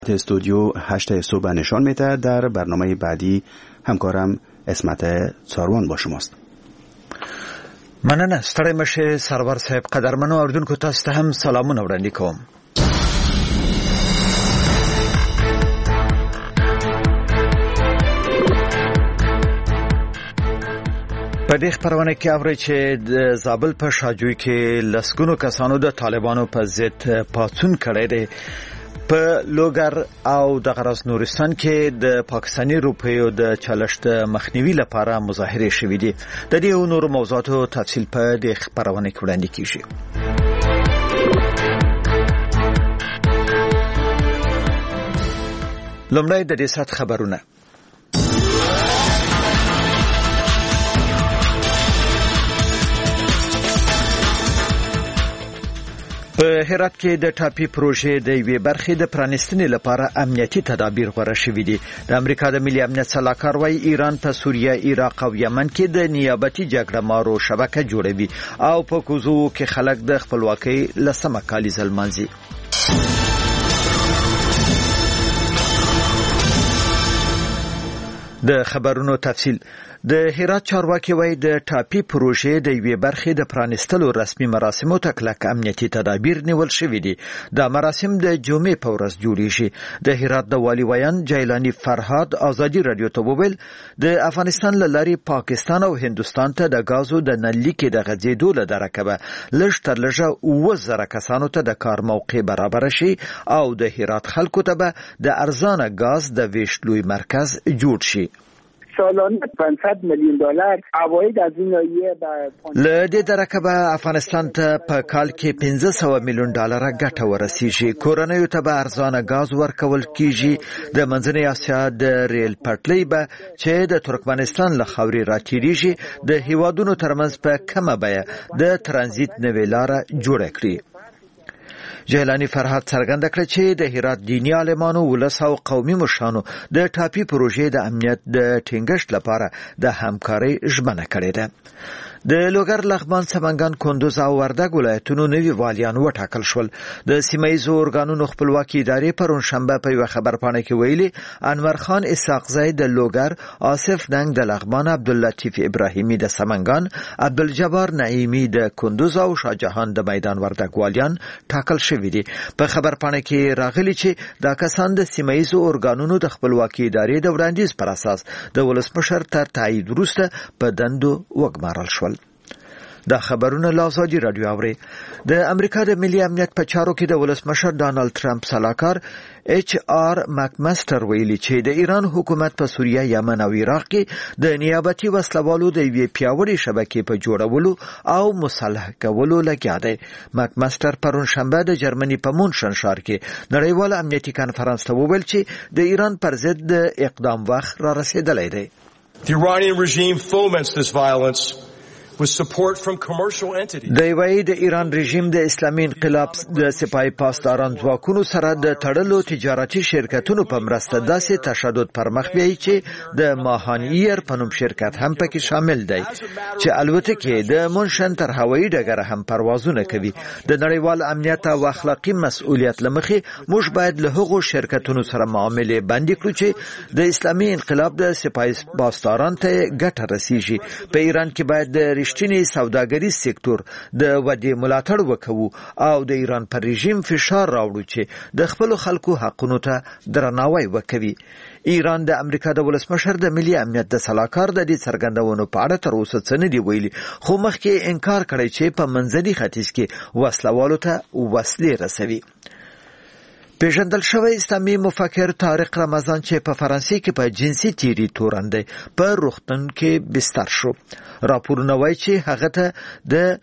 استودیو 8 صبح نشان میده. در برنامه بعدی همکارم اسمت څاروان با شماست. مننه ستړی مشه سرور صاحب. قدرمنو اوریدونکو تاسو ته هم سلامونه وړاندې کوم. په دې خبرونه کې اوري چې د زابل په شاجوی کې لسګونو کسانو د طالبانو په ضد پاڅون کړی دی. په لوګر او د غرس نورستان کې د پاکستاني روپیو د چلښت مخنیوي لپاره مظاهره شوې دي. د دې او نور موضوعاتو تفصیل په دې خبرونه کې وړاندې کیږي. لومړی د دې سات خبرونه. په هرات کې د ټاپي پروژې د یوې برخې د پرانستنې لپاره امنیتي تدابیر غوړه شوې دي. د امریکا د ملي امنیت سلاکار وايي ایران په سوریه، عراق او یمن کې د نیابتي جګړه مارو شبکه جوړوي او په کوزو کې خلک د خپلواکۍ لسمه کالیزه لمانځي. د خبرونو تفصیل. د هرات چارواکي وايي د ټاپي پروژې د یوې برخې د پرانستلو رسمي مراسمو ته کلک امنیتي تدابیر نیول شوي دي. دا مراسم د جمعې په ورځ جوړیږي. د هرات د والي ویان جیلانی فرهاد ازادي رادیو ته وویل د افغانستان له لارې پاکستان او هندستان ته د غازو د نلیکې د غځېدو له درکبه لږ تر لږه 9000 کسانو ته د کار موقع برابر شي او د هرات خلکو ته به د ارزانه غاز د ویشلوی مرکز جوړ شي. سالانه $500 میلیون عواید از این ناحیه له دې درکبه افغانستان ته په کال کې $500 میلیون ګټه ورسیږي. کورنیو ته به ارزانه غاز ورکول کیږي. د منځنۍ اسیا د ریل پټلۍ به چې د ترکمنستان له خاورې راتېریږي د هیوادونو ترمنځ په کمه بیه د ترانزیت نوې لاره جوړه کړي. جیلانی فرهاد څرګنده کړه چې د هرات دینی عالمانو، ولس او قومي مشرانو د ټاپي پروژې د امنیت د ټینګښت لپاره د همکارۍ ژمنه کړې ده. د لوګر، لغمان، سمنګان، کندوز او وردګ ولایتونو نوي والیان وټاکل شول. د سیمایي ارګانونو خپلواکي ادارې پرون شنبه په یو خبرپاڼه کې ویلي انور خان اسحاق زئی د لوګر، آصف ننګ د لغمان، عبداللطیف ابراهیمی د سمنګان، عبدالجبار نعیمی د کندوز او شاهجهان د میدان وردګ والیان ټاکل شوي دي. په خبرپاڼه کې راغلي چې دا کسان د سیمایي ارګانونو د خپلواکي ادارې د وړاندیز پر اساس د ولسمشر تر تایید وروسته په دندو وګمارل شول. دا خبرونه لازادي رادیو اوري. د امریکا د ملي امنیت په چارو کې د ولسمشر ډانلډ ټرمپ سلاکار ایچ آر مکمستر ویلي چې د ایران حکومت په سوریه، یمن او عراق کې د نیابتي وسلوالو د یوې پیاوړې شبکې په جوړولو او مصالحه کولو لګیا دی. مکمستر پرون شنبه د جرمني په مونشن ښار کې نړیوال امنیتي کانفرنس ته وویل چې د ایران پر ضد د اقدام وخت را رسیدلی دی. The Iranian regime foments this violence with support from commercial entities. د ایران رژیم د اسلامي انقلاب د سپاه پاسداران ځواکونو سره د تړلو تجارتي شرکتونو په مرسته داسې تشدد پر مخ بیایي چې د ماهان ایر په نوم شرکت هم پکې شامل دی چې الوتکې د مونشن تر هوایي ډګره هم پروازونه کوي. د نړیوال امنیت او اخلاقی مسؤلیت لمخې موږ باید له هغو شرکتونو سره معاملې بندي کړو چې د اسلامي انقلاب د سپاه پاسداران ته ګټه رسیږي. په ایران کې باید د رښتینی سوداګریز سکتور د ودې ملاتړ وکړو او د ایران پر رژیم فشار راوړو چې د خپل خلکو حقونو ته درناوی وکړي. ایران د امریکا د ولسمشر د ملي امنیت د سلاکار د دې څرګندونو په اړه تر اوسه څه نه دی ویلي، خو مخکې انکار کړی چې په منځني ختیځ کې وسلوالو ته وسلې رسوي. پیژندل شوی اسلامي مفکر طارق رمضان چې په فرانسې کې په جنسي تیری تورندې په روغتون کې بستر شو. راپورونه وایي چې هغه ته د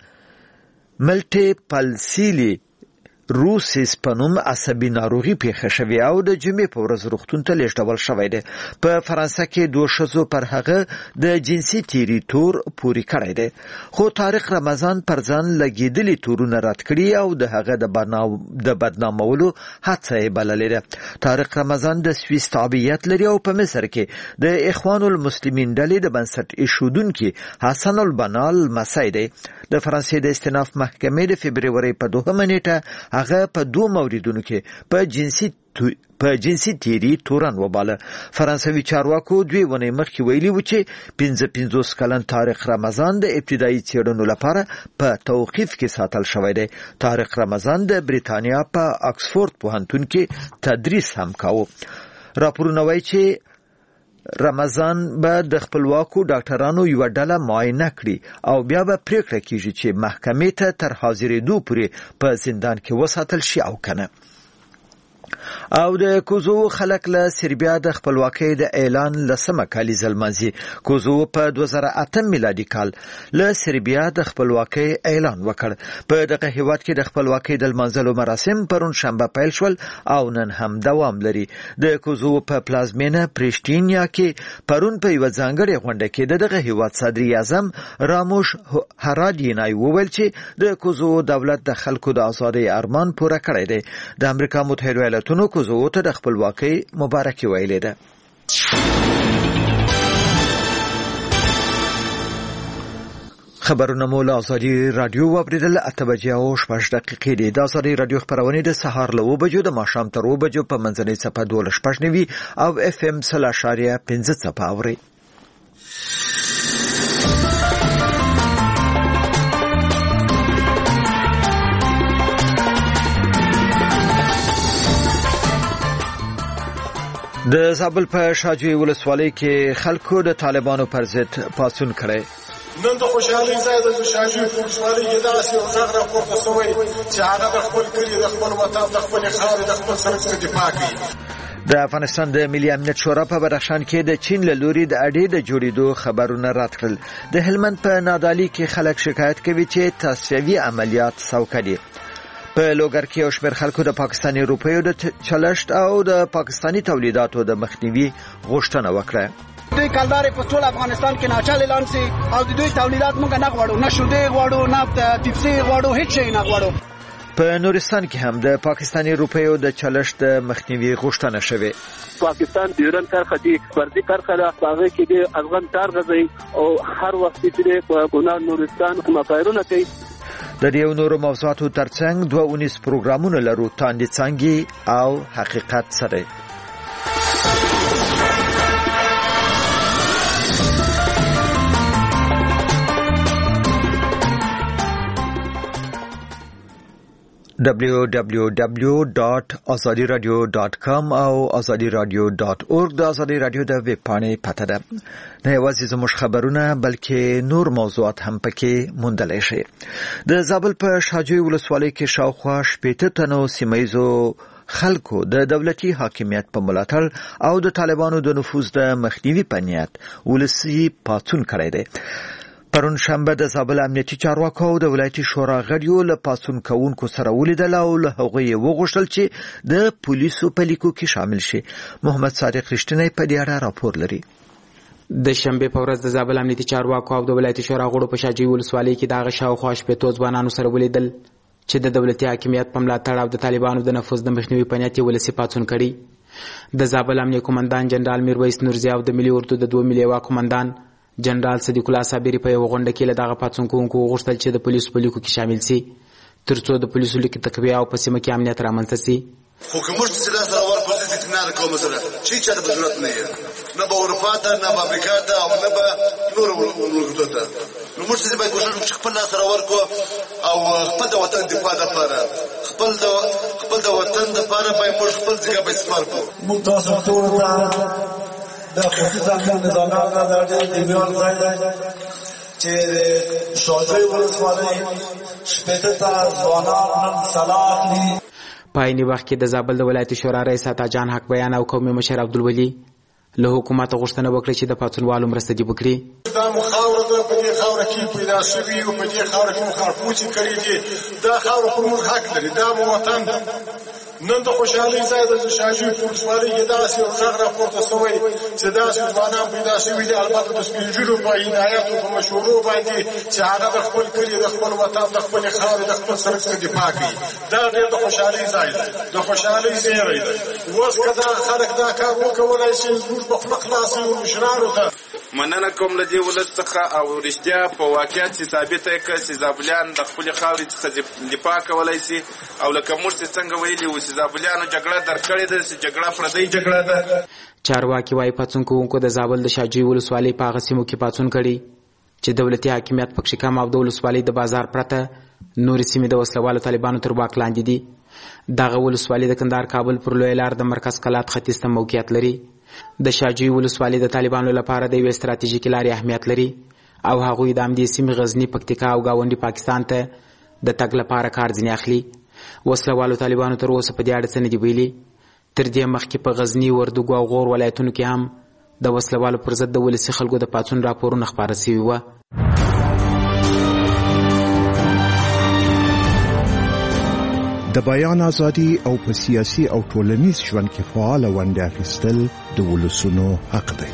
ملټیپل روسیس په نوم عصبي ناروغي پیښه شوې او د جمعې په ورځ روغتون ته لیږدول شوی دی. په فرانسه کې 2 ښځو پر هغه د جنسي تیری تور پورې کړی دی، خو طارق رمضان پر ځان لګېدلي تورونه رد کړي او د هغه د بدنامولو هڅه یې بللې ده. طارق رمضان د سویس تابعیت لري او په مصر کې د اخوان المسلمین ډلې د بنسټ ایښودونکي حسن البنا لمسی دی. د فرانسې د استیناف محکمې د فبروري په 2 نیټه هغه په 2 موردونو کې په په جنسي تیری تورن وباله. فرانسوي چارواکو 2 ونې مخکې ویلي و چې 55 کلن طارق رمضان د ابتدایي څېړنو لپاره په توقیف کې ساتل شوی دی. طارق رمضان د بریتانیا په آکسفورد پوهنتون کې تدریس هم کاوه. راپورونه وایي چې رمضان به د خپلواکو ډاکټرانو یو ډله معاینه کړي او بیا به پریکړه کیږي چې محکمې ته تر حاضرېدو پورې په زندان کې وساتل شي او کنه. او د کوزوو خلک له سربیا د خپلواکۍ د اعلان لسمه کالیزه لمانځي. کوزوو په 2008 میلادي کال له سربیا د خپلواکۍ اعلان وکړ. په دغه هیواد کې د خپلواکۍ د لمانځلو مراسم پرون شنبه پیل شول او نن هم دوام لري. د کوزوو په پلازمینه پریشتینیا کې پرون په یو ځانګړې غونډه کې دغه هیواد صدر اعظم راموش هرادینای وویل چې د کوزوو دولت د خلکو د ازادۍ ارمان پوره کړی دی. د امریکا متحده ایالاتونو کوزوو ته د خپلواکۍ مبارکي ویلې ده. خبرونه مو له ازادي رادیو واوریدل. 8:06 دي. د ازادي رادیو خبرونه د سهار له 9 بجو د ماښام تر 2 بجو په منځنۍ صفه 12.9 او اف ام 0.5 صفه اوري. د زابل په شاجوی ولسوالۍ کې خلکو د طالبانو پر ضد پاڅون کړی. نن د خوشحالۍ ځای د شاجوی ولسوالۍ کې داسې یو غږ راپورته شوی چې هغه د خپل کلي، د خپل وطن، د خپلې خاورې، د خپل سرک څخه دفاع کوي. د افغانستان د ملي امنیت شورا په بدخشان کې د چین له لوري د اډې د جوړېدو خبرونه رد کړل. د هلمند په نادعلي کې خلک شکایت کوي چې تصفیوي عملیات سوکه دي. په لوګر کې یو شمېر خلکو د پاکستاني روپیو د چلښت او د پاکستاني تولیداتو د مخنیوي غوښتنه وکړه. دوی کلدارې په ټول افغانستان کې ناچل اعلان سي او د دوی تولیدات موږ نه غواړو، نه شودې غواړو، نه ټیپسي غواړو، هیڅ شی نه غواړو. په نورستان کې هم د پاکستاني روپیو د چلښت د مخنیوي غوښتنه شوې. پاکستان ډیورن کرخه دي، فرضي کرخه ده، هغه کې د افغان تار غځي او هر وخت چې په ګونار نورستان مفایرونه کوي. د دې نورو موضوعاتو ترڅنګ 2 پروګرامونه لرو. تاندې څنګه او حقیقت سره www.azadiradio.com او azadiradio.org د ازادي رادیو د ویب پاڼې پته ده. نه یوازې زموږ خبرونه بلکې نور موضوعات هم پکې موندلی شي. د زابل په شاجوی ولسوالۍ کې شاوخوا 80 تنو سیمه‌ییزو خلکو د دولتي حاکمیت په ملاتړ او د طالبانو د نفوذ د مخنیوي په نیت ولسي پاڅون کړی دی. پرون شنبه د زابل امنیتي چارواکو او د ولایتي شورا غړیو له پاڅون کوونکو سره ولیدل او له هغوی وغوښتل چې د پولیسو په لیکو کې شامل شي. محمد صادق رښتینی په دې اړه راپور لري. د شنبه په ورځ د زابل امنیتي چارواکو او د ولایتي شورا غړو په شاجوی ولسوالۍ کې د شاوخوا 80 ځوانانو سره ولیدل چې د دولتي حاکمیت په ملاتړ او د طالبانو د نفوذ د مخنیوي په نیت ولسي پاڅون کړي. د زابل امنیتي قومندان جنرال میرویس نورزی او د ملي اردو د 2 ملي قومندان جنرال صدیق الله صابری په یو غونډه کې له دغه پاڅونکو غوښتل چې د پولیسو په لیکو کې شامل شي ترڅو د پولیسو لیک تقویه او په سیمه کې امنیت رامنځته شي. خو که موږ سره سره ورپسې اطمینان کوو سره چې چاته به ضرورت نه نه به اروپا ته، نه به امریکا ته او نه به نورو ملکونو ته. نو موږ سره باید کوشش وکړو چې خپل لاس راورکړو او خپل د وطن دفاع لپاره، خپل د وطن لپاره باید موږ خپل ځای به استعمال کړو. موږ تاسو ټول ته د خصوصا نظامات د دیوال ځای چې شاجوی ولسوالۍ 80 ځوانان نن سلا اخلي. په عین وخت کې د زابل د ولایتي شورا رئیس عطا جان حق بیان او قومي مشر عبدالولي له حکومت غوښتنه وکړه چې د پاڅونوالو مرسته دې وکړي. دا خاوره ده، په دې خاوره کې پیدا شوي او په دې خاوره کې خارپوچې کړي دي. دا خاوره پر موږ حق لري، دا مو وطن ده. نن د خوشحالۍ ځای د شاجوی ولسوالۍ کې داسې یو غږ راپورته شوی چې داسې ځوانان پیدا شوي دي، البته د سپین ږیرو په هدایاتو په مشورو باندې چې هغه د خپل کلي، د خپل وطن، د خپلې خاورې، د خپل سرک څخه دفاع کوي. دا ډېر د خوشحالۍ ځای دی، د خوشحالۍ زیری دی. اوس که دا خلک دا کار وکولی شي، زموږ په خوله خلاص یو مشرانو ته مننه کوم له دې ولس څخه او رښتیا په واقعیت چې ثابته یې کړه چې زابلیان د خپلې خاورې څخه دفاع کولی شي او لکه موږ چې څنګه ویلي وو چې زابلیانو جګړه درکړې ده چې جګړه پردۍ جګړه ده. چارواکي وايي پاڅون کوونکو د زابل د شاجوی ولسوالۍ په هغه سیمو کې پاڅون کړي چې دولتي حاکمیت پکښې کم او د ولسوالۍ د بازار پرته نورې سیمې د وسلوالو طالبانو تر واک لاندې دي. دغه ولسوالۍ د کندهار کابل پر لویه لار د مرکز کلات ختیځ ته موقعیت لري. د شاجوی ولسوالۍ د طالبانو لپاره د یوې ستراتیژیکې لارې اهمیت لري او هغوی د همدې سیمې غزني، پکتیکا او ګاونډي پاکستان ته د تګ لپاره کار ځینې اخلي. وسلوالو طالبانو تر اوسه په دې اړه څه نه دي ویلي. تر دې مخکې په غزني، وردګو او غور ولایتونو کې هم د وسلوالو پر ضد د ولسي خلکو د پاڅون راپورونه خپاره سوي وه. د بیان ازادي او په سیاسي او ټولنیز ژوند کې فعاله ونډه اخیستل د ولسونو حق دی.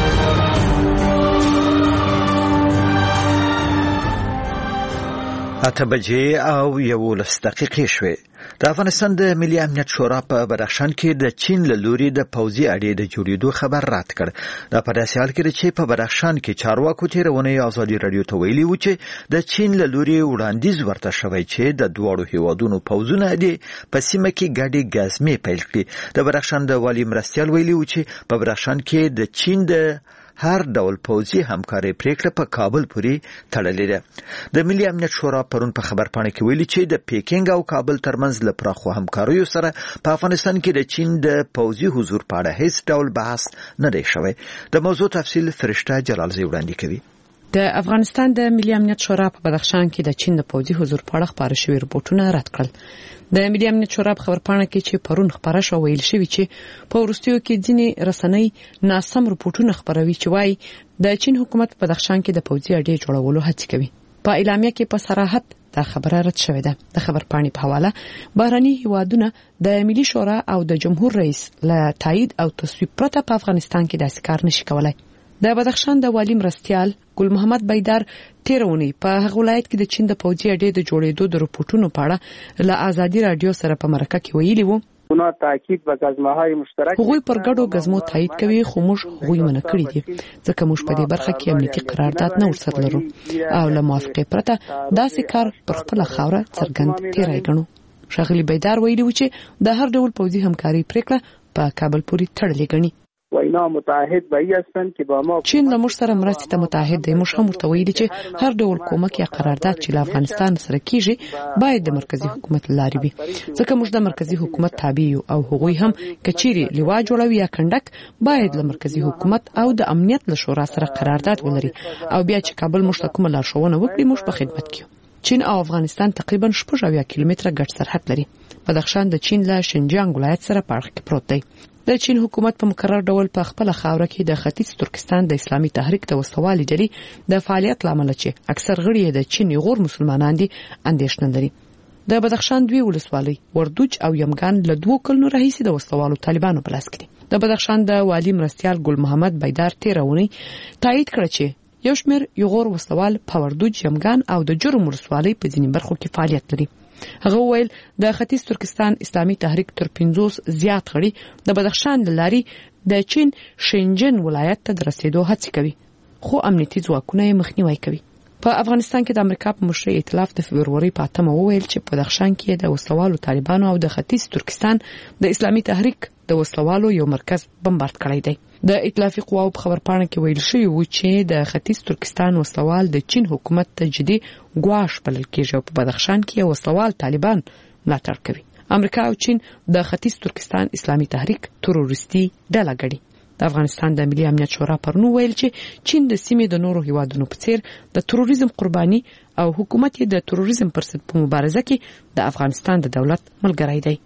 اته بجې او 11 دقیقې شوې. د افغانستان د ملي امنیت شورا په بدخشان کې د چین له لوري د پوځي اډې د جوړېدو خبر رد کړ. دا په داسې حال کې چې په بدخشان کې چارواکو تېره اونۍ ازادي راډیو ته ویلي و چې د چین له لوري وړاندیز ورته شوی چې د دواړو هیوادونو پوځونه دې په سیمه کې ګډې ګزمې پیل کړي. د بدخشان د والي مرستیال ویلي و چې په بدخشان کې د چین د هر ډول پوځي همکاري پریکړه په کابل پورې تړلې ده. د ملي امنیت شورا پرون په خبرپاڼه کې ویلي چې د پیکینګ او کابل ترمنځ له پراخو همکاریو سره په افغانستان کې د چین د پوځي حضور په اړه هیڅ ډول بحث نه دی شوی. د موضوع تفصیل فرشته جلالزی وړاندې کوي. د افغانستان د ملي امنیت شورا په بدخشان کې د چین د پوځي حضور په اړه خبرې شوې رپورټونه رد کړل. د ملي امنیت شورا په خبرپاڼه کې چې پرون خبره شو ویل شوی چې په وروستیو کې ځینې رسنۍ ناسم رپورټونه خبروي چې وايي د چین حکومت په بدخشان کې د پوځي اډې جوړولو هڅه کوي. په اعلامیه کې په صراحت دا خبره رد شوې ده. د خبرپاڼې په حواله بهرني هیوادونه د ملي شورا او د جمهور رئیس له تایید او تصویب پرته په افغانستان کې داسې کار نشي کولای. د بدخشان د والي مرستیال ګل محمد بیدار تیرونی په هغه ولایت کې د چین د پوځي اډې د جوړېدو د رپورټونو په اړه له ازادي رادیو سره په مرکه کې ویلي وو اونا تاکید به گزمه‌های مشترک هغوی پر ګډو گزمو تایید کوي خو موږ هغوی منع کړی دي ځکه موږ په دې برخه کې امنیتي قرارداد نه ورسره لرو او له موافقې پرته داسې کار پر خپل خاوره څرګند تیرای ګڼو. ښاغلي بیدار ویلي و چې د هر ډول پوځي همکاري پریکړه په کابل پورې تړلې ګڼي. و اینا متعهد به ای هستند که با ما چین له موږ سره مرستې ته متعهد دی. موږ هم ورته ویلي چې هر ډول کومک یا قرارداد چې له افغانستان سره کیږي باید د مرکزی حکومت لارې وي ځکه موږ د مرکزی حکومت تابع یو او هغوی هم کچيري لیوا جوړوي یا کنډک باید له مرکزی حکومت او د امنیت له شورا سره قرارداد ولري او بیا چې کابل موږ ته کومه لارښوونه وکړي موږ په خدمت کې. چین او افغانستان تقریبا 80 کیلومتره ګډ سرحد لري. بدخشان د چین له شینجیانګ ولایت سره په اړه کې پروت دی. د چین حکومت په مقرر ډول په خپل خاوره کې د ختیځ ترکستان د اسلامي تحریک د وسوالي ډلې د فعالیت لامل چې اکثر غړي د چین غور مسلمانان دي اندېښنه لري. د بدخشان دوی ولسوالۍ وردوج او یمګان له 2 کلونو راهیسې د وسوالو طالبانو په لاس کې دي. د بدخشان د والي مرستیال ګل محمد بیدار تیرونی تایید کړ چې یو شمېر یغور وسوال په وردوج، یمګان او د جرم ولسوالۍ په ځینې برخو کې فعالیت لري. هغه ویل د ختیځ ترکستان اسلامي تحریک تر 50 زیات غړي د بدخشان لاري د چین شینجن ولایت ته رسیدو هڅه کوي خو امنیتي ځواکونه یې مخنیوي کوي. په افغانستان کې د امریکا په مشرۍ ائتلاف د فبرवरी په 8 وویل چې په بدخشان کې د وسلوالو طالبانو او د ختیځ ترکستان د اسلامي تحریک د وسلوالو یو مرکز بمبارد کړی دی. د ائتلافي قواو په خبرپاڼه کې ویل شوی و چې د ختیځ ترکستان وسلوال د چین حکومت ته جدي ګواښ بلل کېږي او په بدخشان کې وسلوال طالبان ملاتړ کوي. امریکا او چین د ختیځ ترکستان اسلامي تحریک تروریستي ډله ګڼي. د افغانستان د ملي امنیت شورا پرنو ویل چې چین د سیمې د نورو هیوادونو په څیر د تروریزم قرباني او حکومت یې د تروریزم پر ضد په مبارزه کې د افغانستان د دولت ملګری دی.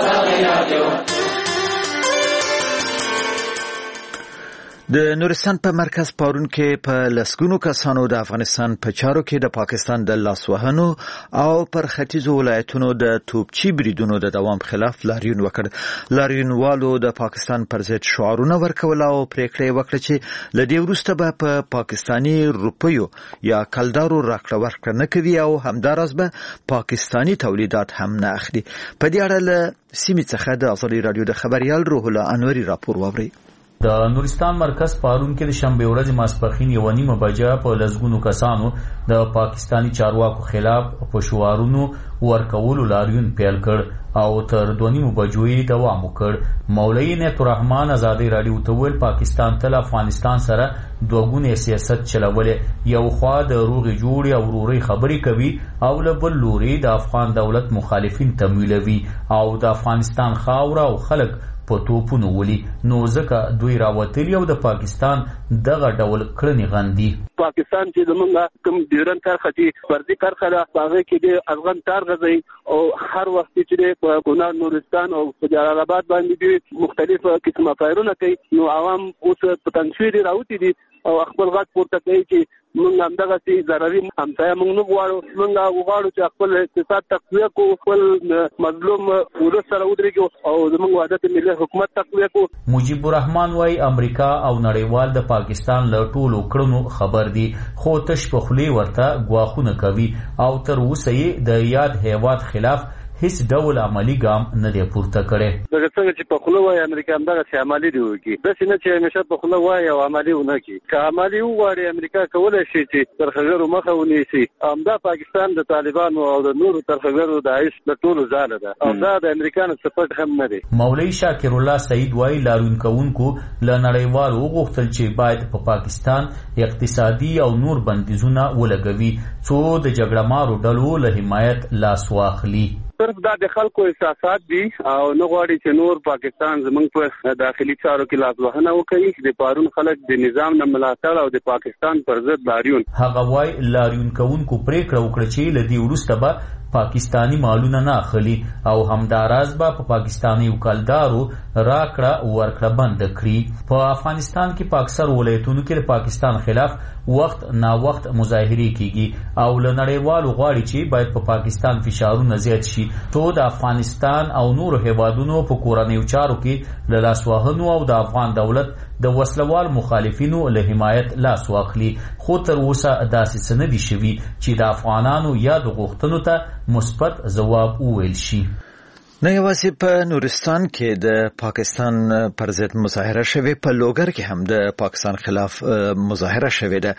د نورستان په مرکز پارون کې په لسګونو کسانو د افغانستان په چارو کې د پاکستان د لاسوهنو او پر ختیځو ولایتونو د توپچی بریدونو د دوام خلاف لاریون وکړ. لاریونوالو د پاکستان پر ضد شعارونه ورکول او پریکړه وکړه چې لدې وروسته به په پاکستانی روپیو یا کلدارو راکړه ورکړه نه کوي او همداراز به پاکستانی تولیدات هم نه اخلي. په دې اړه له سیمې څخه د ازادي رادیو د خبريال روح الله انوري راپور واوري. د نورستان مرکز پارون کې د شنبه ورځې ماسپښین 1:30 بجې په لسګونو کسانو د پاکستانی چارواکو خلاف په شعارونو ورکولو لاریون پیل کړ او تر 2:30 بجو یې دوام وکړ. مولوی نعمت الرحمن ازادي رادیو ته ویل پاکستان تل افغانستان سره دوګونی سیاست چلولې، یو خوا د روغې جوړې او ورورۍ خبرې کوي او له بل لوري د افغان دولت مخالفین تمویلوي او د افغانستان خاوره او خلک په توپونو ولي، نو ځکه دوی راوتلي او د پاکستان دغه ډول کړنې غندي. پاکستان چې زمونږ کوم ډیورن کرښه چې فردي کرښه ده هغه کې د افغان تار غځي او هر وخت چې په کونړ نورستان او په جلال آباد باندې دي مختلف قسمه فایرونه کوي، نو عوام اوس په تنفير راوتی دي او خپل غږ پورته کوي چې موږ هم دغه سي ضرري همسایه موږ نه غواړو، موږ غواړو چې خپل اقتصاد تقویه کو، خپل مظلوم ولس سره ودرېږو او زموږ وحدت ملي حکومت تقویه کو. مجيب الرحمن وايي امریکا او نړیوال د پاکستان له ټولو کړنو خبر دي، خو تش په خولې ورته ګواښونه کوي او تر اوسه یې د یاد هیواد خلاف هیڅ ډول عملی ګام نه دی پورته کړی. دغه څنګه چې په خوله وایي امریکا هم دغه چې عملي دی وکړي، داسې نه چې همیشه په خوله وایي او عملي ونه کړي. که عملي وغواړي امریکا کولی شي چې ترهګرو مخه ونیسي. همدا پاکستان د طالبانو او د نورو ترهګرو د عیش د ټولو ځاله ده او دا د امریکانو صفت هم نه دی. مولوی شاکر الله سعید وايي لاریون کوونکو له نړیوالو وغوښتل چې باید په پاکستان اقتصادي او نور بندیزونه ولګوي څو د جګړه مارو ډلو له حمایت لاس واخلي. صرف دا د خلکو احساسات دي او نه غواړي چې نور پاکستان زمونږ په داخلي چارو کې لاسوهنه وکړي. د پارون خلک د نظام نه ملاتړ او د پاکستان پر ضد لاریون. هغه وايي لاریون کوونکو پریکړه وکړه چې له دې وروسته به پاکستانی مالونه نه اخلي او همداراز به په پاکستانی وکالدارو راکړه ورکړه بند کړي. په افغانستان کې په اکثر ولایتونو کې د پاکستان خلاف وخت نا وخت مظاهرې کیږي او له نړیوالو غواړي چې باید په پاکستان فشارونه زیات شي تو د افغانستان او نورو هیوادونو په کورنیو چارو کې له لاسوهنو او د افغان دولت د وسلوال مخالفینو له حمایت لاس واخلي. خو تر اوسه داسې څه نه دي شوي چې د افغانانو یا د غوښتنو ته مثبت ځواب وویل شي. نه یوازې په نورستان کې د پاکستان پر ضد مظاهره شوې، په لوګر کې هم د پاکستان خلاف مظاهره شوې ده.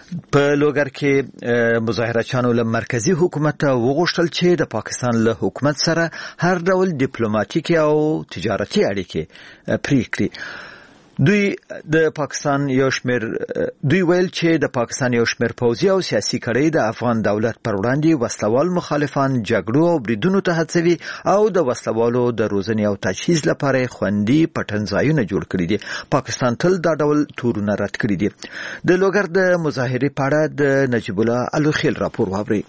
په لوګر کې مظاهرچیانو له مرکزی حکومت وغوښتل چې د پاکستان له حکومت سره هر ډول ډیپلوماټیکي او تجارتي اړیکې پرې کړي. دوی ویل چې د پاکستان یو شمېر پوځي او سیاسي کړۍ د افغان دولت پر وړاندې وسلوال مخالفان جګړو او بریدونو ته هڅوي او د وسلوالو د روزنې او تجهیز لپاره خوندي پټنځایونه جوړ کړي دي. پاکستان تل دا ډول تورونه رد کړي دي. د لوګر د مظاهرې په اړه د نجیب الله الوخیل راپور واورئ.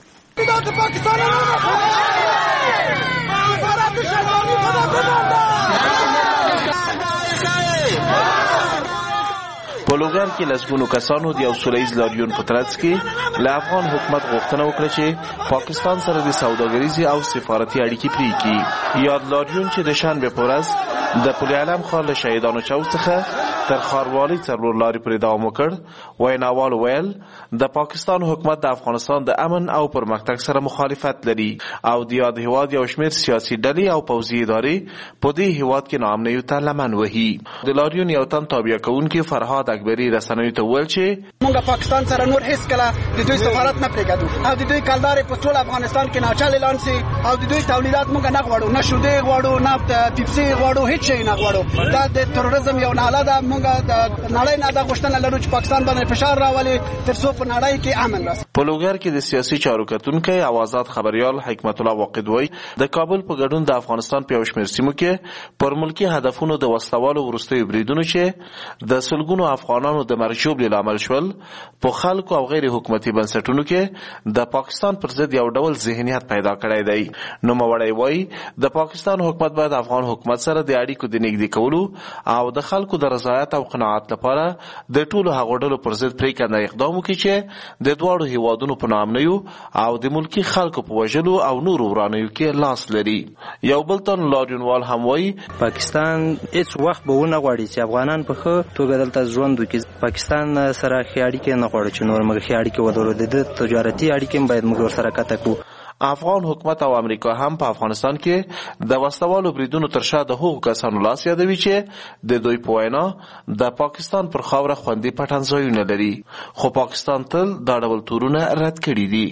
په لوګر کې لسګونو کسانو د یو سولهییز لاریون په ترڅ کې له افغان حکومت غوښتنه وکړه چې پاکستان سره د سوداګریزي او سفارتي اړیکې پرې کړي. یاد لاریون چې د شنبه په ورځ د پل علم ښار له شهیدانو چوک څخه تر ښاروالۍ څلور لارې پورې دوام وکړ. ویناوالو ویل د پاکستان حکومت د افغانستان د امن او پرمختګ سره مخالفت لري او د یاد هیواد یو شمېر سیاسي ډلې او پوځي ادارې په دې هیواد کې ناامنیو ته لمن وهي. د لاریون یو تن تابع کوونکی فرهاد اکبري رسنیو ته ویل چې موږ پاکستان سره نور هیڅ کله د دوی سفارت نه پرېږدو او د دوی کلدارې په ټول افغانستان کې ناچل اعلان سي او د دوی تولیدات موږ نه غواړو، نه شودې غواړو، نه ټیپسي غواړو، هیڅ شی نه غواړو. دا د تروریزم یو ناله ده. موږ د نړۍ نه دا غوښتنه لرو چې پاکستان باندې فشار راولي تر څو په نړۍ کې امن راشي. په لوګر کې د سیاسي چارو کتونکی او آزاد خبريال حکمت الله واقد وایي د کابل په ګډون د افغانستان په یو شمېر سیمو کې پر ملکی هدفونو د وسلوالو وروستیو بریدونو چې د سلګونو افغانانو د مرګ ژوبلې لامل شول په خلکو او غیر حکومتي بنسټونو کې د پاکستان پر ضد یو ډول ذهنیت پیدا کړی دی. نوموړی وایي د پاکستان حکومت باید افغان حکومت سره د اړیکو د نږدې کولو او د خلکو د رضایت او قناعت لپاره د ټولو هغو ډلو پر ضد پرېکنده اقدام وکړي چې د دواړو هیوادونو په ناامنیو او د ملکي خلکو په وژلو او نورو ورانیو کې لاس لري. یو بل تن لاریونوال هم وایي پاکستان هیڅ وخت به ونه غواړي چې افغانان په ښه توګه دلته ژوند وکړي. پاکستان سره ښې اړیکې نه غواړي چې نور موږ ښې اړیکې ولرو. د تجارتي اړیکې باید موږ ورسره قطع کړو. افغان حکومت او امریکا هم په افغانستان کې د وسلوالو بریدونو تر شا د هغو کسانو لاس یادوي چې د دوی په وینا د پاکستان پر خاوره خوندي پټنځایونه لري، خو پاکستان تل دا ډول تورونه رد کړي دي.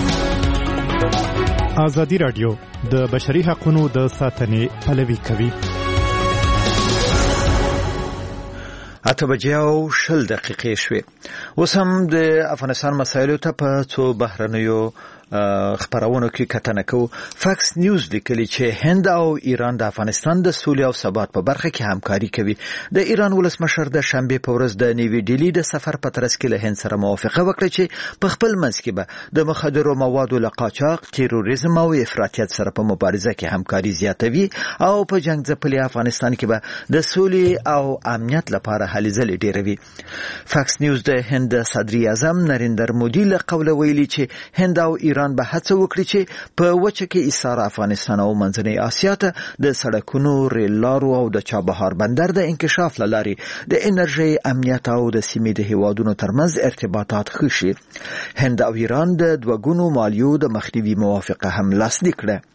ازادي راډیو د بشري حقوقو د ساتنې پلوي کوي. 8:20 شوې. اوس هم د افغانستان مسایلو ته په څو بهرنیو خبرونو کې کتنه کوو. فاکس نیوز لیکلي چې هند او ایران د افغانستان د سولې او ثبات په برخه کې همکاري کوي. د ایران ولسمشر د شنبه په ورځ د نیوي ډیلی د سفر په ترڅ کې له هند سره موافقه وکړه چې په خپل منځ کې به د مخدرو موادو له قاچاق، تروریزم او افراطیت سره په مبارزه کې همکاري زیاتوي او په جنگ ځپلي افغانستان کې به د سولې او امنیت لپاره هلې ځلې ډیروي. فاکس نیوز د هند صدر اعظم نریندر مودي له قوله ویلي چې هند او ایران به هڅه وکړي چې په وچه کې ایثار افغانستان او منځنۍ اسیا ته د سړکونو، ریل لارو او د چابهار بندر د انکشاف لارې د انرژي امنیت او د سیمې د هیوادونو ترمنځ ارتباطات ښه شي. هند او ایران د دوګونو مالیو د مخنیوي موافقه هم لاسلیک کړه.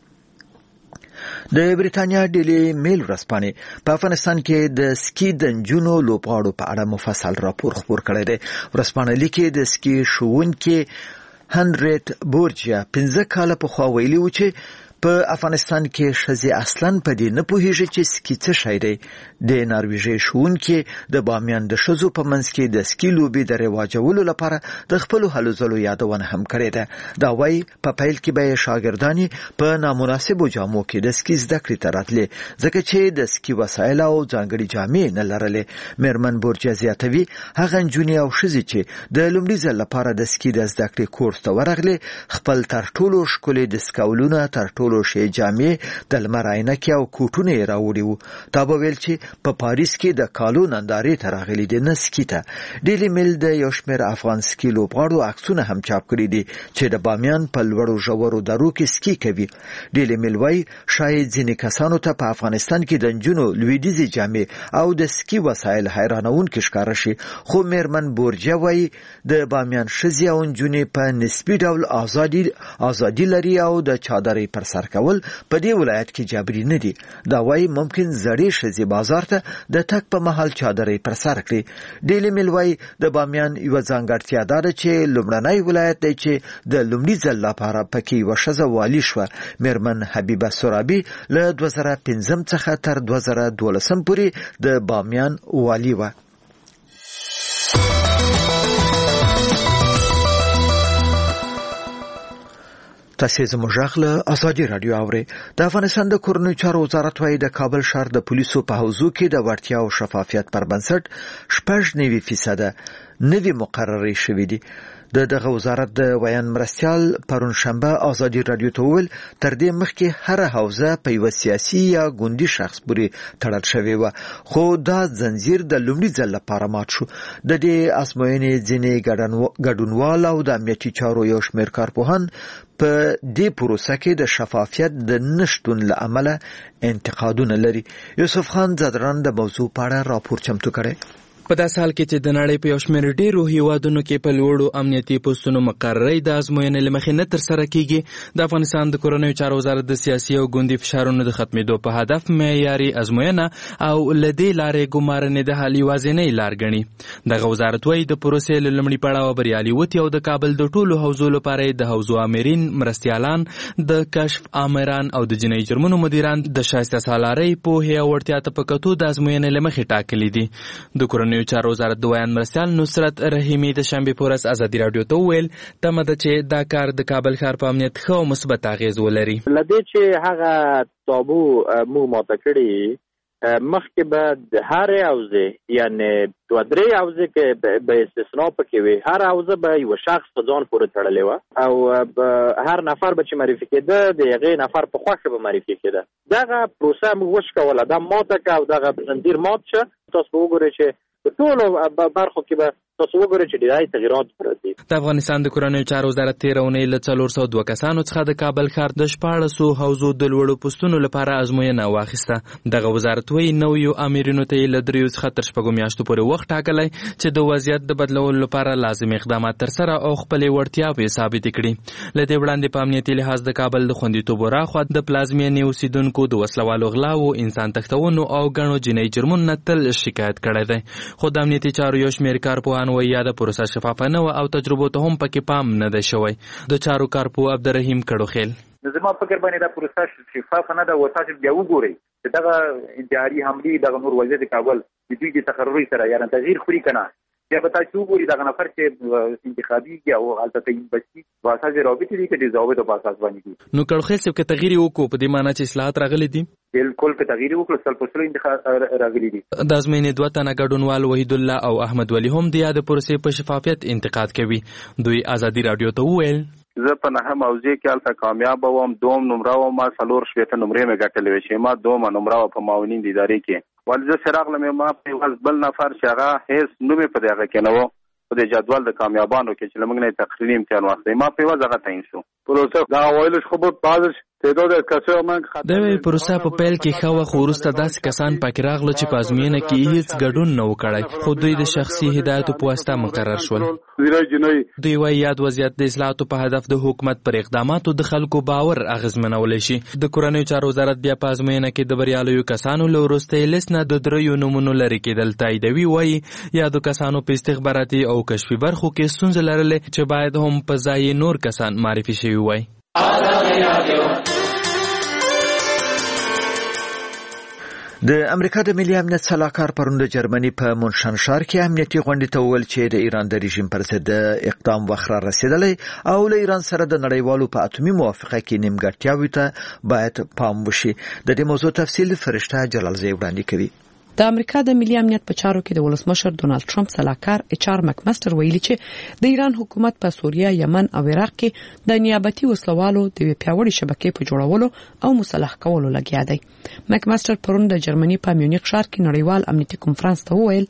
د بریتانیا ډیلی میل ورځپاڼې په افغانستان کې د سکی د نجونو لوبغاړو په اړه مفصل راپور خپور کړی دی. ورځپاڼه لیکي د سکی ښوونکي هنریت بورجیا 15 کاله پخوا ویلي و چې په افغانستان کې ښځې اصلاً په دې نه پوهېږي چې سکی څه شی دی. د نارویژۍ ښوونکي د بامیان د ښځو په منځ کې د سکی لوبې د رواجولو لپاره د خپلو هلو ځلو یادونه هم کړې ده. دا وایي په پیل کې به یې شاګردانې په نامناسبو جامو کې د سکی زده کړې ته راتلې ځکه چې د سکی وسایل او ځانګړي جامې نه لرلې. میرمن بورجیا زیاتوي هغه نجونې او ښځې چې د لومړي ځل لپاره د سکی د زده کړې کورس ته ورغلې خپل تر ټولو ښکلي ډسکاولونه، تر ټولو شی جامې، د لمر عینکې او کوټونه یې راوړي وو. تا به ویل چې په پاریس کې د کالو نندارې ته راغلي دي، نه سکی ته. ډیلی میل د یو شمېر افغان سکی لوبغاړو عکسونه هم چاپ کړي دي چې د بامیان په لوړو ژورو درو کې سکی کوي. ډیلی میل وایي شاید ځینې کسانو ته په افغانستان کې د نجونو لویدیځې جامې او د سکی وسایل حیرانونکي ښکاره شي، خو میرمن بورجیا وایي د بامیان ښځې او نجونې په نسبي ډول ازادي لري او د چادرۍ پر سر کول په دې ولایت کې جبري نه دي. دا وایي ممکن زړې ښځې بازار ته د تګ په مهال چادرۍ پر سر کړي. ډیلی میل وایي د بامیان یوه ځانګړتیا دا ده چې لومړنی ولایت دی چې د لومړي ځل لپاره پکې یوه ښځه والي شوه. میرمن حبیبه سرابي له 2005 څخه تر 2012 پورې د بامیان والي وه. تاسو زموږ غږ له ازادي راډیو اورئ. د افغانستان د کورنیو چارو وزارت وايي د کابل ښار د پولیسو په حوزو کې د وړتیا او شفافیت پر بنسټ 9% نوي مقررې شوې دي. دغه وزارت د ویان مرستیال پرون شنبه ازادي راډیو ته وویل تر دې مخکې هر حوزه په یو سیاسي یا ګوندي شخص پورې تړل شوې وه، خو دا زنجیر د لومړي ځل لپاره مات شو. د دې ازموینې ځینې ګډونوال او د امنیتي چارو یو شمېر کارپوهان په دې پروسه کې د شفافیت د نشتون له امله انتقادونه لري. یوسف خان زدران د موضوع په اړه راپور چمتو کړی. په داسې حال کې چې د نړۍ په یو شمېر ډېرو هیوادونو کې په لوړو امنیتي پوستونو مقررې د ازموینې له مخې نه ترسره کیږي، د افغانستان د کورنیو چارو وزارت د سیاسي او ګوندي فشارونو د ختمېدو په هدف معیاري ازموینه او له دې لارې ګمارنې د حل یوازینۍ لار ګڼي. دغه وزارت وایي د پروسې له لومړي پړاوه بریالي او د کابل د ټولو حوزو لپاره د حوزو آمرین، مرستیالان، د کشف آمران او د جنایي جرمونو مدیران د شایسته سالارۍ، پوهې او وړتیا ته په کتو د ازموینې له مخې ټاکلي دي. د کورنیو چارو وزارت د ویان مرستیال نصرت رحیمي د شنبې په ورځ ازادي راډیو ته وویل تمه ده چې دا کار د کابل ښار په امنیت ښه او مثبت اغېز ولري. له دې چې هغه تابو موږ ماته کړي مخکې به د هرې حوزې یعنې 2-3 حوزې کې به استثنا پکې وي، هر حوزه به یو شخص په ځان پورې تړلې وه او هر نفر به چې معرفي کېده د هغې نفر په خوښه به معرفي کېده. دغه پروسه موږ وشکوله، دا ماته که او دغه زنځیر مات شه. تاسو به وګورئ چې په ټولو برخو کې به تاسو وګورئ چې ډېری تغیرات پراته دي. د افغانستان د کورنیو چارو وزارت 13 اونۍ له 402 کسانو څخه د کابل ښار د 14 حوزو د لوړو پوستونو لپاره ازموینه واخیسته. دغه وزارت وایي نویو امرونو ته له 3 څخه تر 6 میاشتو پورې وخت ټاکلی چې د وضعیت د بدلولو لپاره لازم اقدامات ترسره او خپلې وړتیاوې ثابتې کړي. له دې وړاندې په امنیتي لحاظ د کابل د خوندیتوب راخوا د پلازمینې اوسیدونکو د وسلوالو غلاو، انسان تښتونو او ګڼو جنایي جرمونو نه تل شکایت کړی دی. خو د امنیتي چارو یو شمېر کارپوهان وایي یاده پروسه شفافه نه وه او تجربو ته هم پکې پام نه دی شوی. د چارو کارپوه عبدالرحیم کړوخیل: زما فکر باندې دا پروسه شفافه نه ده. تاسو بیا وګورئ چې دغه انتحاري حملې دغه نور وضعیت کابل د دوی د تقرري سره یا تغییر خوري که نه، بیا به تاسو وګورئ دغه نفر چې انتخابي او هلته تعیین بچي په اساس رابطې دي که د ضوابطو په اساس باندې دي. نو کړخیل صاحب که تغییر وکړو په دې معنی چې اصلاحات راغلي دي؟ بالکل که تغییر وکړو سل په سلو انتخاب راغلي دي. د ازموینې 2 تنه ګډونوال وحید الله او احمد ولی هم د یاد پروسې په شفافیت انتقاد کوي. دوی ازادي رادیو ته وویل: زه په نه موضوع کې البته کامیاب وم. دوم نمره و ما 4 شپېته نمرې مې ګټلې وې چې ما دومره نمره په معاونین د ادارې کې ولې زه راغلم. ما په بل نفر چې هغه هیڅ نوم په دغه کې نه و په د جدول د کامیابانو کې چې لمغنه تقریري امتحان واخلي. ما په وځه تعین شو. پروسه دا وایلش خو په بازش تعداد کسانو من د پروسه په پیل کې خو خورسته داسې کسان پکې راغله چې په ازموینه کې هیڅ ګډون نه وکړي، خو دوی د شخصي هدایتو په واسطه مقرر شول. دوی وايي یاد وضعیت د اصلاحاتو په هدف د حکومت پر اقداماتو د خلکو باور اغیزمنولی شي. د کورنیو چارو وزارت بیا په ازموینه کې د بریالیو کسانو له وروستۍ لیست نه د 3 نومونو لرې کېدل تاییدوي. وايي یادو کسانو په استخباراتي او کشفي برخو کې ستونزې لرلې چې باید هم په ځای نور کسان معرفي شوي وای. د امریکا د ملي امنیت سلاکار پرون د جرمني په مونشن ښار کې امنیتي غونډې ته وویل چې د ایران د رژیم پر ضد اقدام وخت را رسېدلی او له ایران سره د نړیوالو په اتومي موافقه کې نیمګړتیاوې ته باید پام وشي. د دې موضوع تفصیل فرشته جلالزی وړاندې کوي. د امریکا د ملي امنیت په چارو کې د ولسمشر ډونالد ټرمپ سلاکار HR مکمستر ویلي چې د ایران حکومت په سوریه، یمن او عراق کې د نیابتي وسلوالو د پیاوړي شبکې په جوړولو او مسلح کولو لګیا دی. مکمستر پرون د جرمني په میونخ ښار کې نړیوال امنیتي کنفرانس ته وویل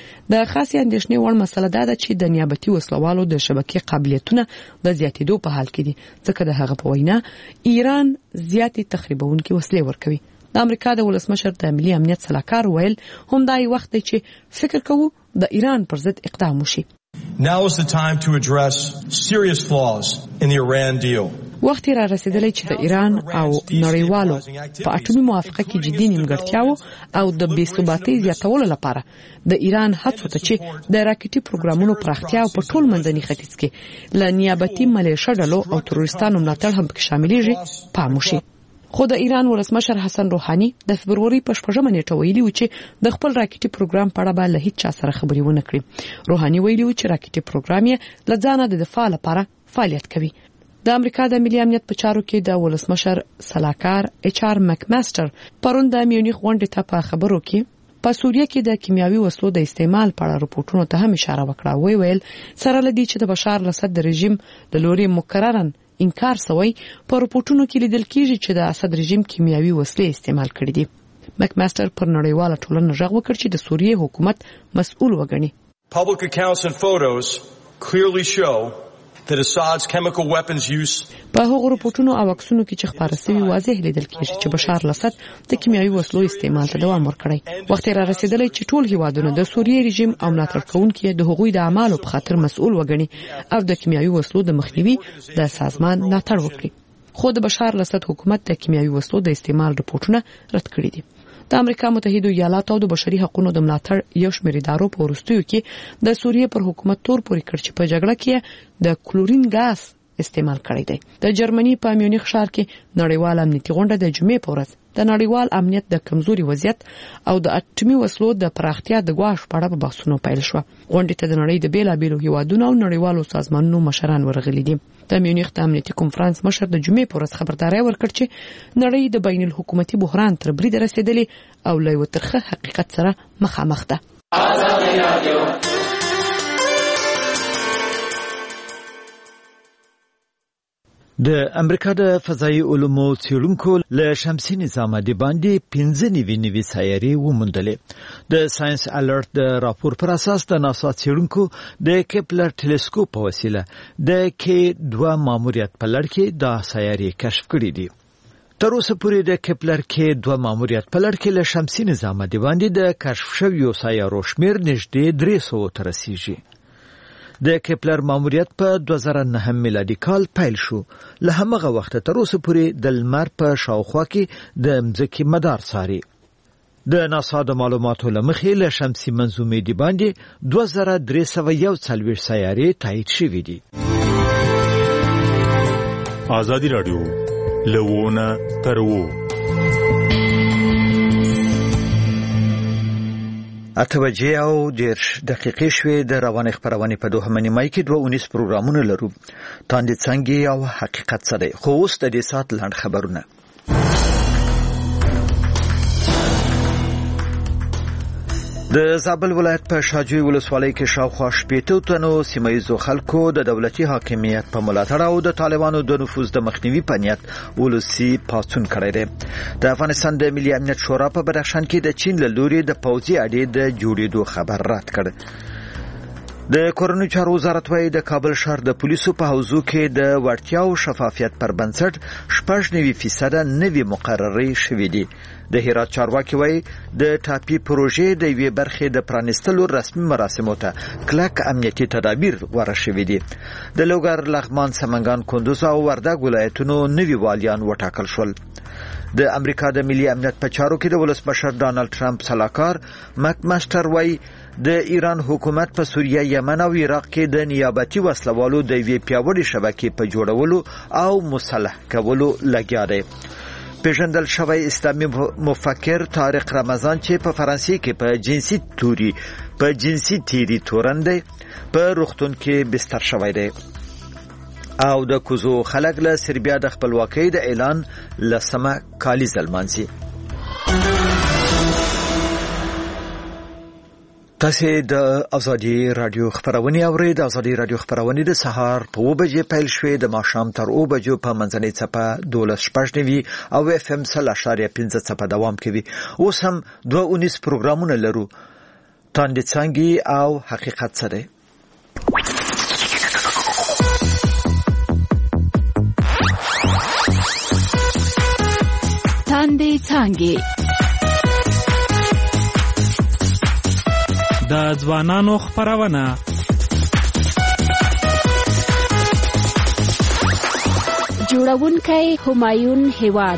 د خاصې اندېښنې وړ مسله دا ده چې د نیابتي وسلوالو د شبکې قابلیتونه د زیاتېدو په حال کې دي، ځکه د هغه په وینا ایران زیاتې تخریبونکې وسلې ورکوي. د امریکا د ولسمشر د ملي امنیت سلاکار ویل هم دا وخت دی چې فکر کوو د ایران پر ضد اقدام وشي. Now is the time to address serious flaws in the Iran deal. وخت را رسیدلی چې د ایران او نړیوالو په اټومي موافقه کې جدي نیمګړتیاو او د بې ثباتۍ زیاتولو لپاره د ایران هڅو ته چې د راکټي پروګرامونو پراختیا او په ټول منځني ختیځ کې له نیابتي ملیشه ډلو او تروریستانو ملاتړ هم پکې شاملېږي پام وشي. خو د ایران ولسمشر حسن روحاني د فبروري په 8 نیټه ویلي و چې د خپل راکټي پروګرام په اړه به له هیڅ چا سره خبرې ونه کړي. روحاني ویلي و چې راکټي پروګرام یې له ځانه د دفاع لپاره فعالیت کوي. د امریکا د ملي امنیت په چارو کې د ولسمشر سلاکار HR مکمستر پرون د میونخ غونډې ته په خبرو کې په سوریه کې د کیمیاوي وسلو د استعمال په اړه راپورټونو ته هم اشاره وکړه. ویل سره لدی چې د بشار الاسد د رژیم د لوري مکررن انکار سوی په رپورټونو کې لیدل کېږي چې د اسد رژیم کیمیاوي وسلې استعمال کړي دي. مکمستر پر نړیواله ټولنه غږ وکړ چې د سوریې حکومت مسؤل وګڼي. Public accounts and photos clearly show that Assad's chemical weapons use په هغو رپورټونو او عکسونو کې چې خبره شوی واضح لیدل کېږي چې بشار الاسد د کیمیاوي وسلو استعمال ته دوام ورکړی. وخت را رسیدلی چې ټول هیوادونه د سوریې رژیم او ملاتړ کوونکي د هغوی د اعمالو په خاطر مسؤل وګڼي او د کیمیاوي وسلو د مخنیوي د سازمان ملاتړ وکړي. خو د بشار الاسد حکومت د کیمیاوي وسلو د استعمال رپورټونه رد کړي دي. د امریکا متحده ایالاتو د بشري حقوقو د ملاتړ یو شمېر ادارو په وروستیو کې د سوریې پر حکومت تور پورې کړ چې په جګړه کې د کلورین ګاز استعمال کړی دی. د جرمني په میونخ ښار کې نړیوال امنیتي غونډه د جمعې په ورځ د نړیوال امنیت د کمزوري وضعیت او د اټومي وسلو د پراختیا د غواړ په اړه بحثونه پیل شو. غونډې ته د نړۍ د بیلابیلو هیوادونو او نړیوالو سازمانونو مشران ورغلي دي. د میونخ د امنیتي کنفرانس مشر د جمعې په ورځ خبرداري ورکړه چې نړۍ د بین الحکومتي بحران تر برید رسیدلی او له یو ترخه حقیقت سره مخامخ ده. د امریکا د فضایي علومو څېړونکو له شمسي نظام د باندې 15 نوي سیارې وموندلې. د ساينس الرټ د راپور پر اساس د ناسا څېړونکو د کیپلر ټیلیسکوپ په وسیله د K2 ماموریت په لړ کې دا سیارې کشف کړې دي. تر اوسه پورې د کیپلر K2 ماموریت په لړ کې له شمسي نظام د باندې د کشف شویو سیارو شمیر نږدې 300 ته رسیږي. د کیپلر ماموریت په 2009 میلادي کال پیل شو. له همغه وخت تر اوسه پورې د لمر په شاوخوا کې د مځکې مدار څاري. د ناسا د معلوماتو له مخې له شمسي منظومې د باندې 2341 سیارې تایید شوې دي. آزادی رادیو لونه ترو 8:10 شوې د روانې خبرونه په دوه منیمای کې 2 پروګرامونه لرو. تاندې څنګه او حقیقت سره خو اوس د دې سات لاند خبرونه. د زابل ولایت په شاجوی ولسوالۍ کې شاوخوا 80 تنو سیمایي خلکو د دولتي حاکمیت په ملاتړ او د طالبانو د نفوذ د مخنیوي په نیت ولسی پاڅون کړی دی. د افغانستان د ملي امنیت شورا په بدخشان کې د چین له لوري د پوځي اډې د جوړېدو خبر رد کړ. د کورنیو چارو وزارت وايي د کابل ښار د پولیسو په حوزو کې د وړتیا او شفافیت پر بنسټ 90% نوي مقرري شوې دي. د هرات چارواکي وايي د ټاپي پروژې د یوې برخې د پرانستلو رسمي مراسمو ته کلک امنیتي تدابیر غوړه شوې دي. د لوګر، لغمان، سمنګان، کندوز او وردګ ولایتونو نوي والیان وټاکل شول. د امریکا د ملي امنیت په چارو کې د ولسمشر ډانلډ ټرمپ سلاکار مک ماستر وايي د ایران حکومت په سوریه، یمن او عراق کې د نیابتي وسلوالو د یوې پیاوړې شبکې په جوړولو او مصلح کولو لګیا دی. پیژندل شوی اسلامي مفکر طارق رمضان چې په فرانسې کې په جنسي تیری تورن په روغتون کې بستر شوی دی. او د کوزو خلک له سربیا د خپلواکۍ د اعلان لسمه کالیزه لمانځي. تاسو د ازادي رادیو خبرونه اورئ. د ازادي رادیو خبرونه د سهار په 2 بجې پیل شوې، د ماښام تر 2 بجو په منځنۍ څپه 12:15 او FM 0.5 څپه دوام کوي. اوس هم 2 پروګرامونه لرو. تاندې څنګه او حقیقت سره. تاندې څنګه د ځوانانو خبرونه. جوړونکی همایون هیواد.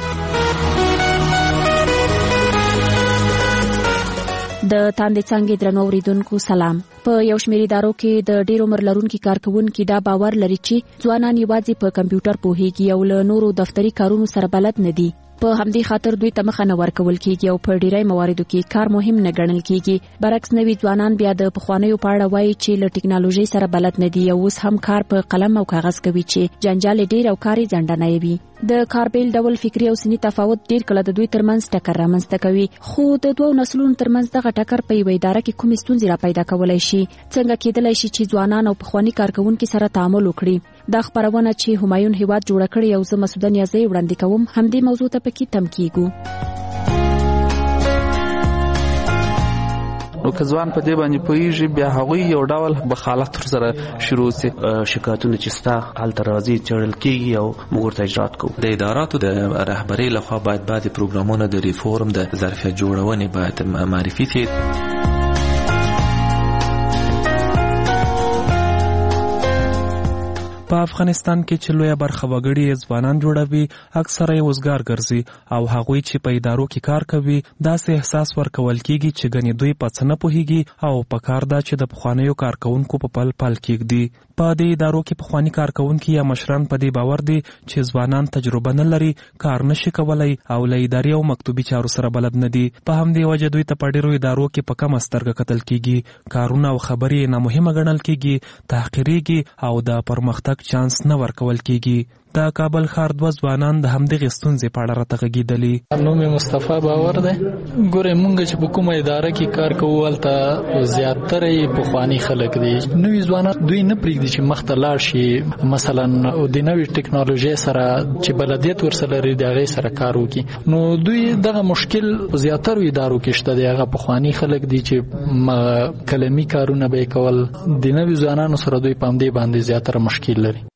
د تاندې څنګه درنو اوریدونکو سلام. په یو شمېر ادارو کې د ډېر عمر لرونکو کارکونکو دا باور لري چې ځوانان یوازې په کمپیوټر پوهیږي او له نورو دفتري کارونو سره بلد نه دي. په همدې خاطر دوی ته مخه نه ورکول کیږي او په ډیری مواردو کې کار مهم نه ګڼل کیږي. برعکس نوي ځوانان بیا د پخوانیو په اړه وایي چې له ټکنالوژي سره بلد نه دي او اوس هم کار په قلم او کاغذ کوي چې جنجال ډیر او کاري ځنډنه وي. د کاربیل ډول فکری او سنی تفاوت ډیر کله د دوی ترمنځ ټکر رامنځته کوي. خو د دوو نسلونو ترمنځ دغه ټکر په یوه اداره کې کومې ستونزې را پیدا کولای شي؟ څنګه کېدلای شي چې ځوانان او پخواني کارکونکو سره تعامل وکړي؟ دا خبرونه چې همایون هیواد جوړ کړی او زه مسعوده نیازی وړاندې کوم همدې موضوع ته پکې تم کیږو. نو که ځوان په دې باندې پوهیږي بیا هغوی یو ډول بخالت سره شروع سي. شکایتونه چې ستا هلته راځي څېړل کېږي او موږ ورته اجرات کوو. د اداراتو د رهبرۍ لخوا باید بعضې پروګرامونه د ریفورم د ظرفیت جوړونې باید معرفي شي. په افغانستان کې چې لویه برخه وګړي ځوانان جوړوي اکثره یې وزګار ګرځي او هغوی چې په ادارو کې کار کوي داسې احساس ورکول کیږي چې ګنې دوی په څه نه پوهیږي او په کار ده چې د پخوانیو کارکونکو په پل کېږدي. په دې ادارو کې پخواني کارکونکي یا مشران په دې باور دي چې ځوانان تجربه نه لري، کار نشي کولای او له اداري او مکتوبي چارو سره بلد نه دي. په همدې وجه دوی ته په ډېرو ادارو کې په کمه سترګه کتل کیږي، کارونه او خبرې نامهمه ګڼل کیږي، تحقیریږي او د پرمختګ چانس نه ورکول کیږي. د کابل ښار دوه ځوانان د همدغې ستونزې په اړه راته غږېدلي. نوم یې مصطفی باور دی. ګورې مونږ چې په کومه اداره کې کار کوو هلته زیاتره یې پخواني خلک دي. نوي ځوانان دوی نه پرېږدي چې مخته لاړ شي، مثلا د نوې ټکنالوژۍ سره چې بلدیت ورسره لري د هغې سره کار وکړي. نو دوی دغه مشکل په زیاترو ادارو کې شته دی. هغه پخواني خلک دي چې کلمي کارونه به یې کول، د نوي ځوانانو سره دوی په همدې باندې زیاتره مشکل لري.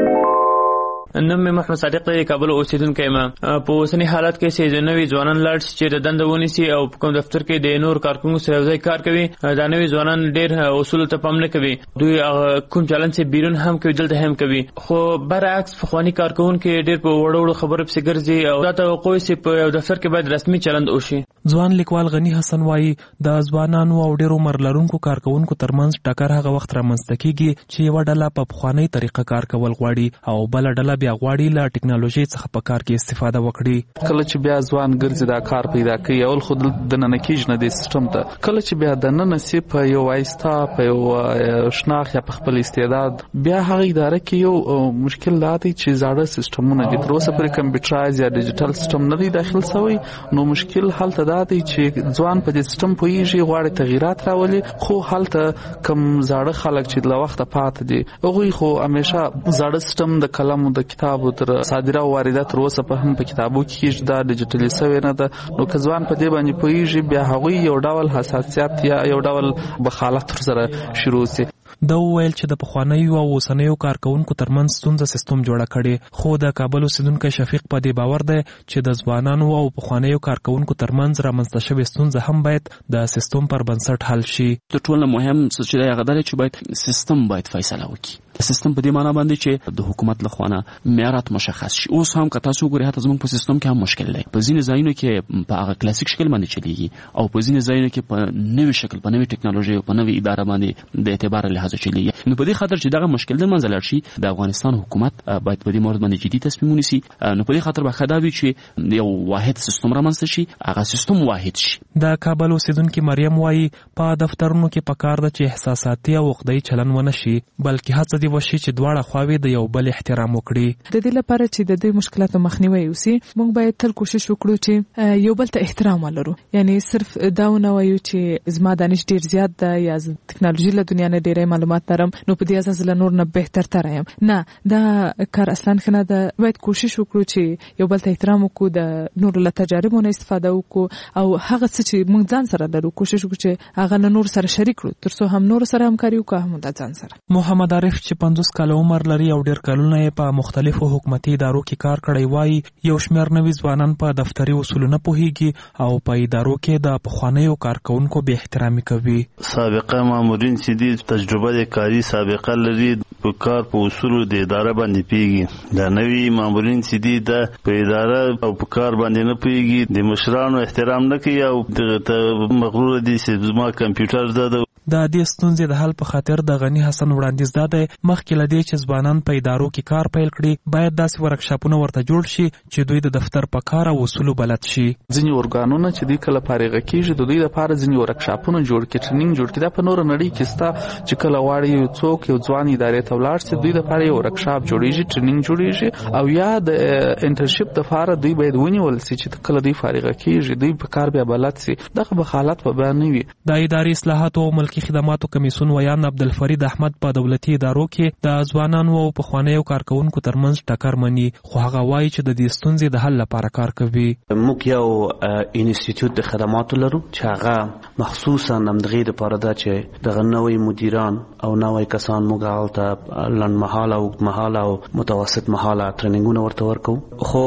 نوم مې محمد صادق دی، کابل اوسیدونکی یم. په اوسني حالت کې چې نوي ځوانان لاړ شي چې د دنده ونیسي او په کوم دفتر کې د نور کارکونکو سره یو ځای کار کوي، دا نوي ځوانان ډېر اصولو ته پام نه کوي. دوی کوم چلند چې بیرون هم کوي دلته هم کوي. خو برعکس پخواني کارکونکي ډېر په وړو وړو خبرو پسې ګرځي او دا توقع چې په یو دفتر کې باید رسمي چلند وشي. ځوان لیکوال غنی حسن وایي د ځوانانو او ډېرو عمر لرونکو کارکونکو ترمنځ ټکر هغه وخت رامنځته کېږي چې یوه ډله په پخوانۍ طریقه کار کول غواړي او بله ډله بیا غواړي له ټکنالوژي څخه په کار کې استفاده وکړي. کله چې بیا ځوان ګرځي دا کار پیدا کوي، اول خو د ننه کېږي نه د سیستم ته، کله چې بیا د ننه سي په یو وایستا په یو شناخ یا په خپل استعداد، بیا هغه اداره کې یو مشکل دا دی چې زاړه سیستمونه دي، تر اوسه پورې کمپیوټرایز یا ډیجیټل سیستم نه دی داخل شوی. نو مشکل هلته دا دی چې ځوان په دې سیستم پوهیږي، غواړي تغیرات راولي، خو هلته کم زاړه خلک چې له وخته پاتې دي هغوی خو همیشه زاړه سیستم د قلم او د کتابو تر صادره او واردات تر اوسه په هم په کتابو کې دا ډیجیټلي شوی نه ده. نو که ځوان په دې باندې پوهیږي، بیا هغوی یو ډول حساسیت یا یو ډول بخالت سره شروع شي. دا وویل چې د پخوانیو او اوسنیو کارکونکو ترمنځ ستونزه سیستم جوړه کړي، خو د کابل اوسیدونکی شفیق په دې باور دی چې د ځوانانو او پخوانیو کارکونکو ترمنځ رامنځته شوې ستونزه هم باید د سیستم پر بنسټ حل شي. د ټولو مهم څه چې دی هغه دا چې باید سیستم باید فیصله وکړي. سیستم په دې معنی باندې چې د حکومت لخوا نه معیارات مشخص شي. اوس هم که تاسو وګورئ حتی زموږ په سیستم کې هم مشکل دی. په ځینې ځایونو کې په هغه کلاسیک شکل باندې چلیږي او په ځینې ځایونو کې په نوي شکل، په نوي ټکنالوژي او په نوي اداره باندې د اعتبار لحاظ چلیږي. نو په دې خاطر چې دغه مشکل د منځ لاړ شي، د افغانستان حکومت باید په دې مورد باندې جدي تصمیم ونیسي. نو په دې خاطر به ښه دا وي چې یو واحد سیستم رامنځته شي، هغه سیستم واحد شي. د کابل اوسیدونکي مریم وایي په دفترونو کې پکار ده چې احساساتي او عقده‌ای چلن ونه شي، بلکې هڅه دې وشي چې دواړه خواوې د یو بل احترام وکړي. د دې لپاره چې د دې مشکلاتو مخنیوي وشي، موږ باید تل کوشش وکړو چې یو بل ته احترام ولرو. یعنی صرف دا نه وایو چې زما دانش ډیر زیات ده یا ټکنالوژي له دنیا نه ډیره معلومات لرم نو په دې اساس له نور نه بهتر تر یم. نه، دا کار اصلا خنه ده. باید کوشش وکړو چې یو بل ته احترام وکړو، د نور له تجاربونو استفاده وکړو او هغه څه چې موږ ځان سره لرو کوشش وکړو چې هغه له نور سره شریک کړو، ترڅو هم نور سره همکاري وکړو هم د ځان سره. محمد عارف چې 50 کال عمر لري او ډیر کلونه یې په مختلفو حکومتي ادارو کې کار کړی وایي یو شمېر نوي ځوانان په دفتري اصولو نه پوهیږي او په ادارو کې د پخوانیو کارکونکو بې احترامي کوي. سابقه مامورین چې دي تجربه د کاري سابقه لري، په کار په اصولو د اداره باندې پیږي. دا نوي مامورین چې دي د په اداره او په کار باندې نه پیږي، د مشرانو احترام نه کوي او دغه مغرور دي چې زما کمپیوټر ده. د دې ستونزې د حل په خاطر د غنی حسن وړاندیز دا دی مخکې له دې چې ځوانان په ادارو کې کار پیل کړي، باید داسې ورکشاپونه ورته جوړ شي چې دوی د دفتر په کار او اصولو بلد شي. ځینې ارګانونه چې دوی کله فارغه کېږي د دوی لپاره ځینې ورکشاپونه جوړ کړي، ټریننګ جوړ کړي. دا په نوره نړۍ کې شته چې کله غواړي یو څوک یو ځوان ادارې ته ولاړ شي، دوی لپاره یو ورکشاپ جوړیږي، ټریننګ جوړیږي او یا د انټرنشپ لپاره دوی باید ونیول شي چې کله دوی فارغه کېږي دوی په کار بیا بلد شي. دغه به حالت به بیا نه وي. د اداري اصلاحاتو او ملکي خدماتو کمیسیون ویان عبدالفرید احمد په دولتي ادارو کې د ځوانانو او پخوانیو کارکونکو ترمنځ ټکر مني، خو هغه وایي چې د دې ستونزې د حل لپاره کار کوي. موږ یو انسټیټیوټ د خدماتو لرو چې هغه مخصوصا همدغې دپاره ده چې دغه نوی مدیران او نوی کسان موږ هلته لنډمهاله او اوږدمهاله او متوسط مهاله ټریننګونه ورته ورکوو. خو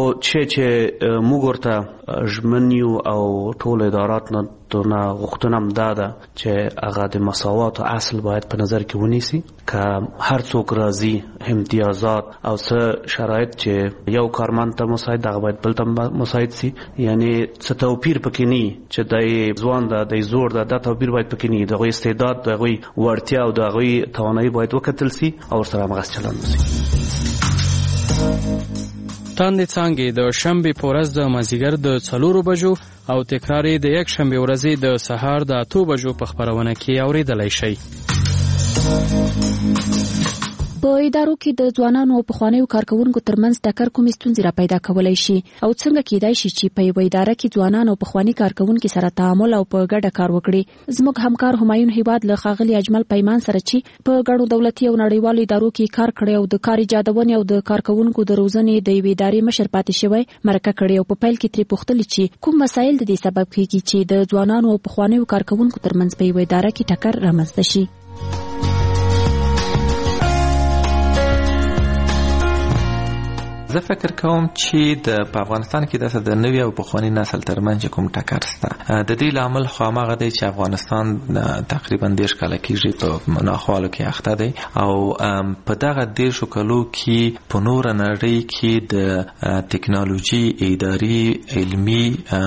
چې موږ ورته ژمن یو او ټول ادارات نه غوښتنه هم دا ده چې هغه د مساوات اصل باید په نظر کې ونیسي، که هر څوک راځي امتیازات او څه شرایط چې یو کارمند ته مساعد دغه باید بل ته مساعد سي. یعنی څه توپیر پکې نه چې د ځوان ده د زوړ ده، دا توپیر باید پکې نه. دغوی استعداد، دغوی وړتیا او دغوی توانایي باید وکتل سي او ورسره همغسې چلند وسي. تاندې څانګې د شنبې په ورځ د مازدیګر د 4 بجو او تکرار د یک شنبې ورځې د سهار د 8 بجو په خبرونه کې اوریدلای شئ. په ادارو کې د ځوانانو او پخوانیو کارکونکو ترمنځ ټکر کومې ستونزې را پیدا کولای شي او څنګه کېدای شي چې په یوه اداره کې ځوانان او پخواني کارکونکو سره تعامل او په ګډه کار وکړي. زموږ همکار همایون هیواد له ښاغلي اجمل پیمان سره چې په ګڼو دولتي او نړیوالو ادارو کې کار کړی او د کار ایجادونې او د کارکونکو د روزنې د یوې ادارې مشر پاتې شوی مرکه کړې او په پیل کې ترې پوښتلې چې کوم مسایل د دې سبب کېږي چې د ځوانانو او پخوانیو کارکونکو ترمنځ په یوه اداره کې ټکر رامنځته شي. زه فکر کوم چې په افغانستان کې د نوي او پخواني نسل ترمنځ کوم ټکر شته. د دې لامل خو هغه دی چې افغانستان تقریبا 10 کاله کېږي په ناخوالو کې اخته دی او په دغه 10 کالو کې په نور نړۍ کې د ټکنالوژي اداري علمي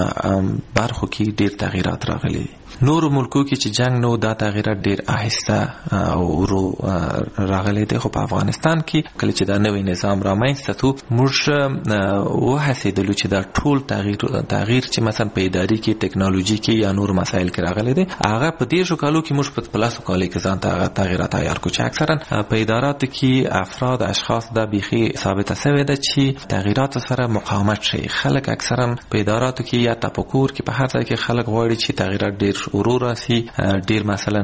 برخو کې ډېر تغیرات راغلي. نور ملکو کې چې جنگ نو دا تغیرات ډیر آهسته او ورو راغلي دي، خو په افغانستان کې کله چې دا نوې نظام رامنځته شو موږ وهڅېدلو چې دا ټول تغییر چې مثلا په اداري کې ټکنالوژي کې یا نور مسایل کې راغلي دي هغه په دې شو کالو کې موږ په پلاسو کالو کې ځان ته تغیرات تیار کو چې اکثرا په اداراتو کې افراد اشخاص دا بيخي ثابته شوی ده چې تغیرات سره مقاومت شي. خلک اکثرا په اداراتو کې یا تفکر کې په هر ځای کې خلک غواړي چې تغیرات ډیر ورو راسي، ډیر مثلا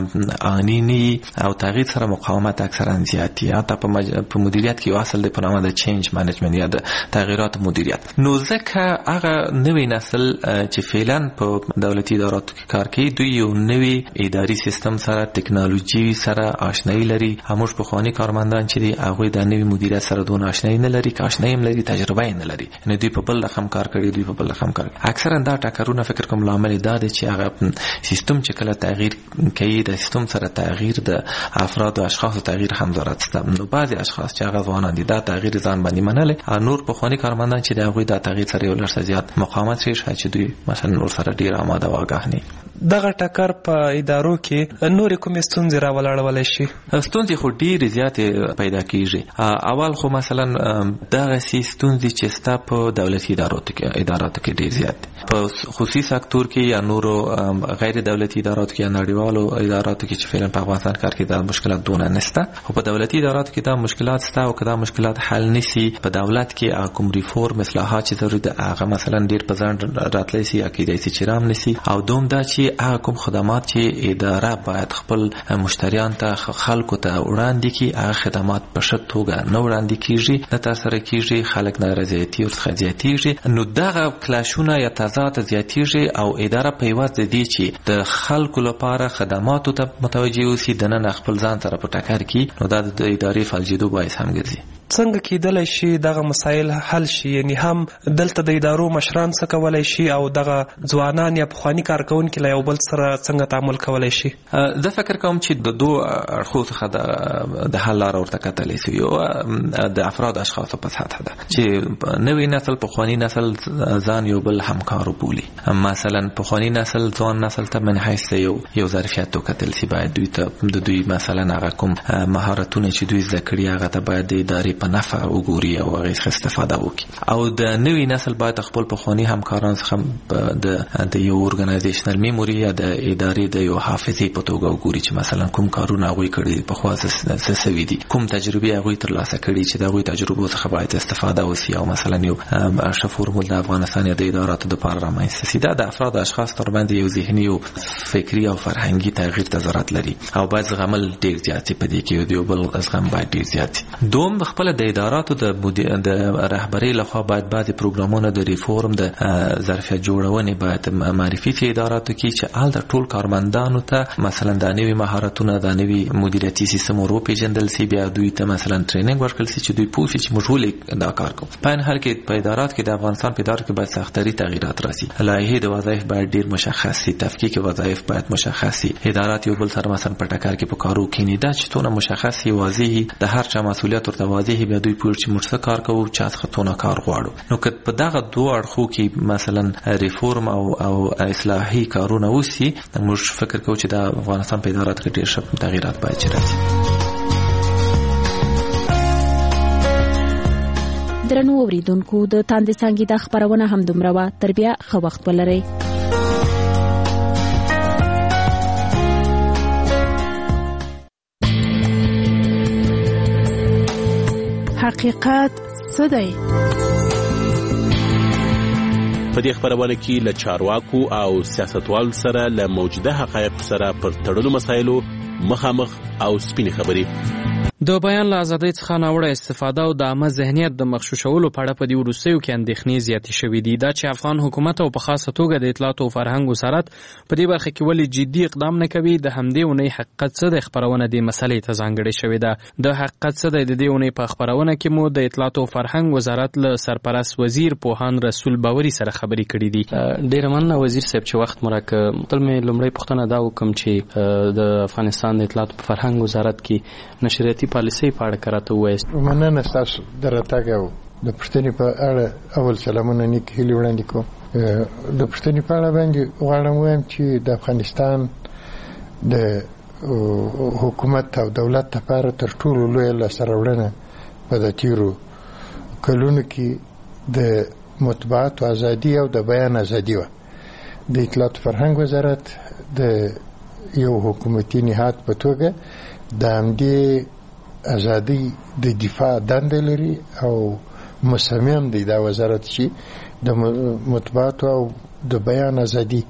انینی او تغییر سره مقاومت اکثرا زیاتی. حتی په مدیریت کې اصل د پرامه د چینج منیجمنت یا د تغیرات مدیریت. نو ځکه هغه نوې نسل چې فعلا په دولتي اداراتو کې کار کوي دوی یو نوې اداري سیستم سره ټکنالوژي سره آشنایی لري. هموش په خواني کارمندان چې دی هغه د نوې مدیریت سره دون آشنایی نه لري، آشنایی هم لري، تجربه نه لري. یعنی دوی په بل رقم کار کوي، دوی په بل رقم کار. اکثرا دا ټکرونه فکر کوم لامل دا دی چې هغه سیستم چې کله تغییر کوي د سیستم سره تغییر د افراد او اشخاص تغییر هم ضرورت شته. نو بعضی اشخاص چې هغه ځوانان دي دا تغییر ځان باندې منل، نور په خواني کارمندان چې دا غوي دا تغییر سره یو لړ زیات مقاومت شي چې دوی مثلا نور سره ډیر آماده واګه نه. دغه ټکر په ادارو کې نور کوم ستونزې راولړولای شي؟ ستونزې خو ډیر زیات پیدا کیږي. اول خو مثلا دغه ستونزې چې ستا په دولتي اداراتو کې ډیر زیات په خصوصي سکتور کې یا نورو غیر دولتي اداراتو کې یا نړیوالو اداراتو کې چې فعلا په افغانستان کار کې دا مشکلات دونه نشته. خو په دولتي اداراتو کې دا مشکلات شته او کدا مشکلات حل نشي په دولت کې کوم ریفورم اصلاحات چې ضروري ده هغه مثلا ډیر په ځان راتلی سي اکیدای سي چې رام نشي. او دوم دا چې هغه کوم خدمات چې اداره باید خپل مشتریان ته خلکو ته وړاندې کړي هغه خدمات په ښه توګه نه وړاندې کیږي، نه ترسره کیږي، خلک نارضایتي او خځياتيږي. نو دغه کلاشونه یا تضاد زیاتیږي او اداره په یوازې دي چې د خلکو لپاره خدماتو ته متوجه اوسي د نن خپل ځان سره په ټکر کې، نو دا د ادارې فلجیدو باعث هم ګرځي. څنګه کېدلای شي دغه مسایل حل شي؟ یعنی هم دلته د ادارو مشران څه کولای شي او دغه ځوانان یا پخواني کارکونکي له یو بل سره څنګه تعامل کولای شي؟ زه فکر کوم چې د دوه اړخو څخه د حل لار ورته کتلی شي. یو د افراد اشخاصو په سطح ده چې نوې نسل پخواني نسل ځان یو بل همکار بولي. مثلا پخواني نسل ځوان نسل ته من حیث یو ظرفیت وکتل شي، باید دوی ته د دوی مثلا هغه کوم مهارتونه چې دوی زده کړي هغه ته باید د ادارې په نفع وګوري او هغه څخه استفاده وکړي. او د نوې نسل باید خپل پخواني همکاران څخه د یو اورګنایزیشنل میموري یا د ادارې د یو حافظې په توګه وګوري چې مثلا کوم کارونه هغوی کړي په خوا څه سوي دي، کوم تجربې هغوی ترلاسه کړي چې د هغوی تجربو څخه باید استفاده وشي او مثلا یو ښه فورمول د افغانستان یا د اداراتو دپاره رامنځته شي. دا د افراد اشخاص ترمنځ یو ذهني او فکري او فرهنګي تغییر ته ضرورت لري او باید زغمل ډیر زیات شي. په دې کې یو بل زغم باید ډیر زیات شي. دوم خپل د اداراتو د رهبرۍ لخوا باید بعضې پروګرامونه د ریفورم د ظرفیت جوړونې باید معرفي شي اداراتو کې چې هلته ټول کارمندانو ته مثلا دا نوي مهارتونه دا نوي مدیریتي سیستم ور وپېژندل شي، بیا دوی ته مثلا ټریننګ ورکړل شي چې دوی پوه شي چې موږ ولې دا کار کوو. په این حال کې په ادارات کې د افغانستان په ادارو کې باید سختري تغییرات راسي. لایحې د وظایف باید ډیر مشخص شي، تفکیک وظایف باید مشخص شي، ادارات یو بل سره مثلا په ټکر کې په کارو کینی دا چې تونه مشخص وي، واضح د هر چا مسؤلیت ورته واضح بیا دوی پوه چې موږ څه کار کوو، چا څخه تونه کار غواړو. نو که په دغه دوه اړخو کې مثلا ریفورم او اصلاحي کارونه وشي موږ فکر کوو چې د افغانستان په اداراتو کې ډیر ښه تغییرات باید چې راسي. درنو اوریدونکو د تاندې څانګې د خبرونه هم دومره وه. تر بیا ښه وخت ولرئ. حقیقت څه دی؟ په دې خبرونه کې له چارواکو او سیاستوالو سره له موجوده حقایقو سره پر تړلو مسایلو مخامخ او سپینې خبرې. د بیان له ازادۍ څخه ناوړه استفاده او د عامه ذهنیت د مغشوشولو په اړه په دې وروستیو کې اندېښنې زیاتې شوې دي. دا چې افغان حکومت او په خاصه توګه د اطلاعات او فرهنګ وزارت په دې برخه کې ولې جدي اقدام نه کوي، د همدې اونۍ حقیقت څه دی خبرونه دې مسلې ته ځانګړې شوې ده. د حقیقت څه دی د دې اونۍ په خبرونه کې مو د اطلاعات او فرهنګ وزارت له سرپرست وزیر پوهان رسول باوري سره خبرې کړې دي. ډېره مننه وزیر صاحب چې وخت مو راکړ. تل مې لومړی پوښتنه دا وکم چې د افغانستان د اطلاعات او فرهنګ وزارت کې نشریاتي پالیسۍ په اړه راته وایست. مننه ستاسو د راتګ او د پوښتنې په اړه اول سلامونه نیک هیلې وړاندې کوم. د پوښتنې په اړه باندې غواړم ووایم چې د افغانستان د حکومت او دولت لپاره تر ټولو لویه لاسته راوړنه په د تېرو کلونو کې د مطبوعاتو ازادي او د بیان ازادي وه. د اطلاعات فرهنګ وزارت د یو حکومتي نهاد په توګه د همدې ازادي د دفاع دنده لري او مصمم دی دا وزارت چې د مطبوعاتو او د بیان ازادي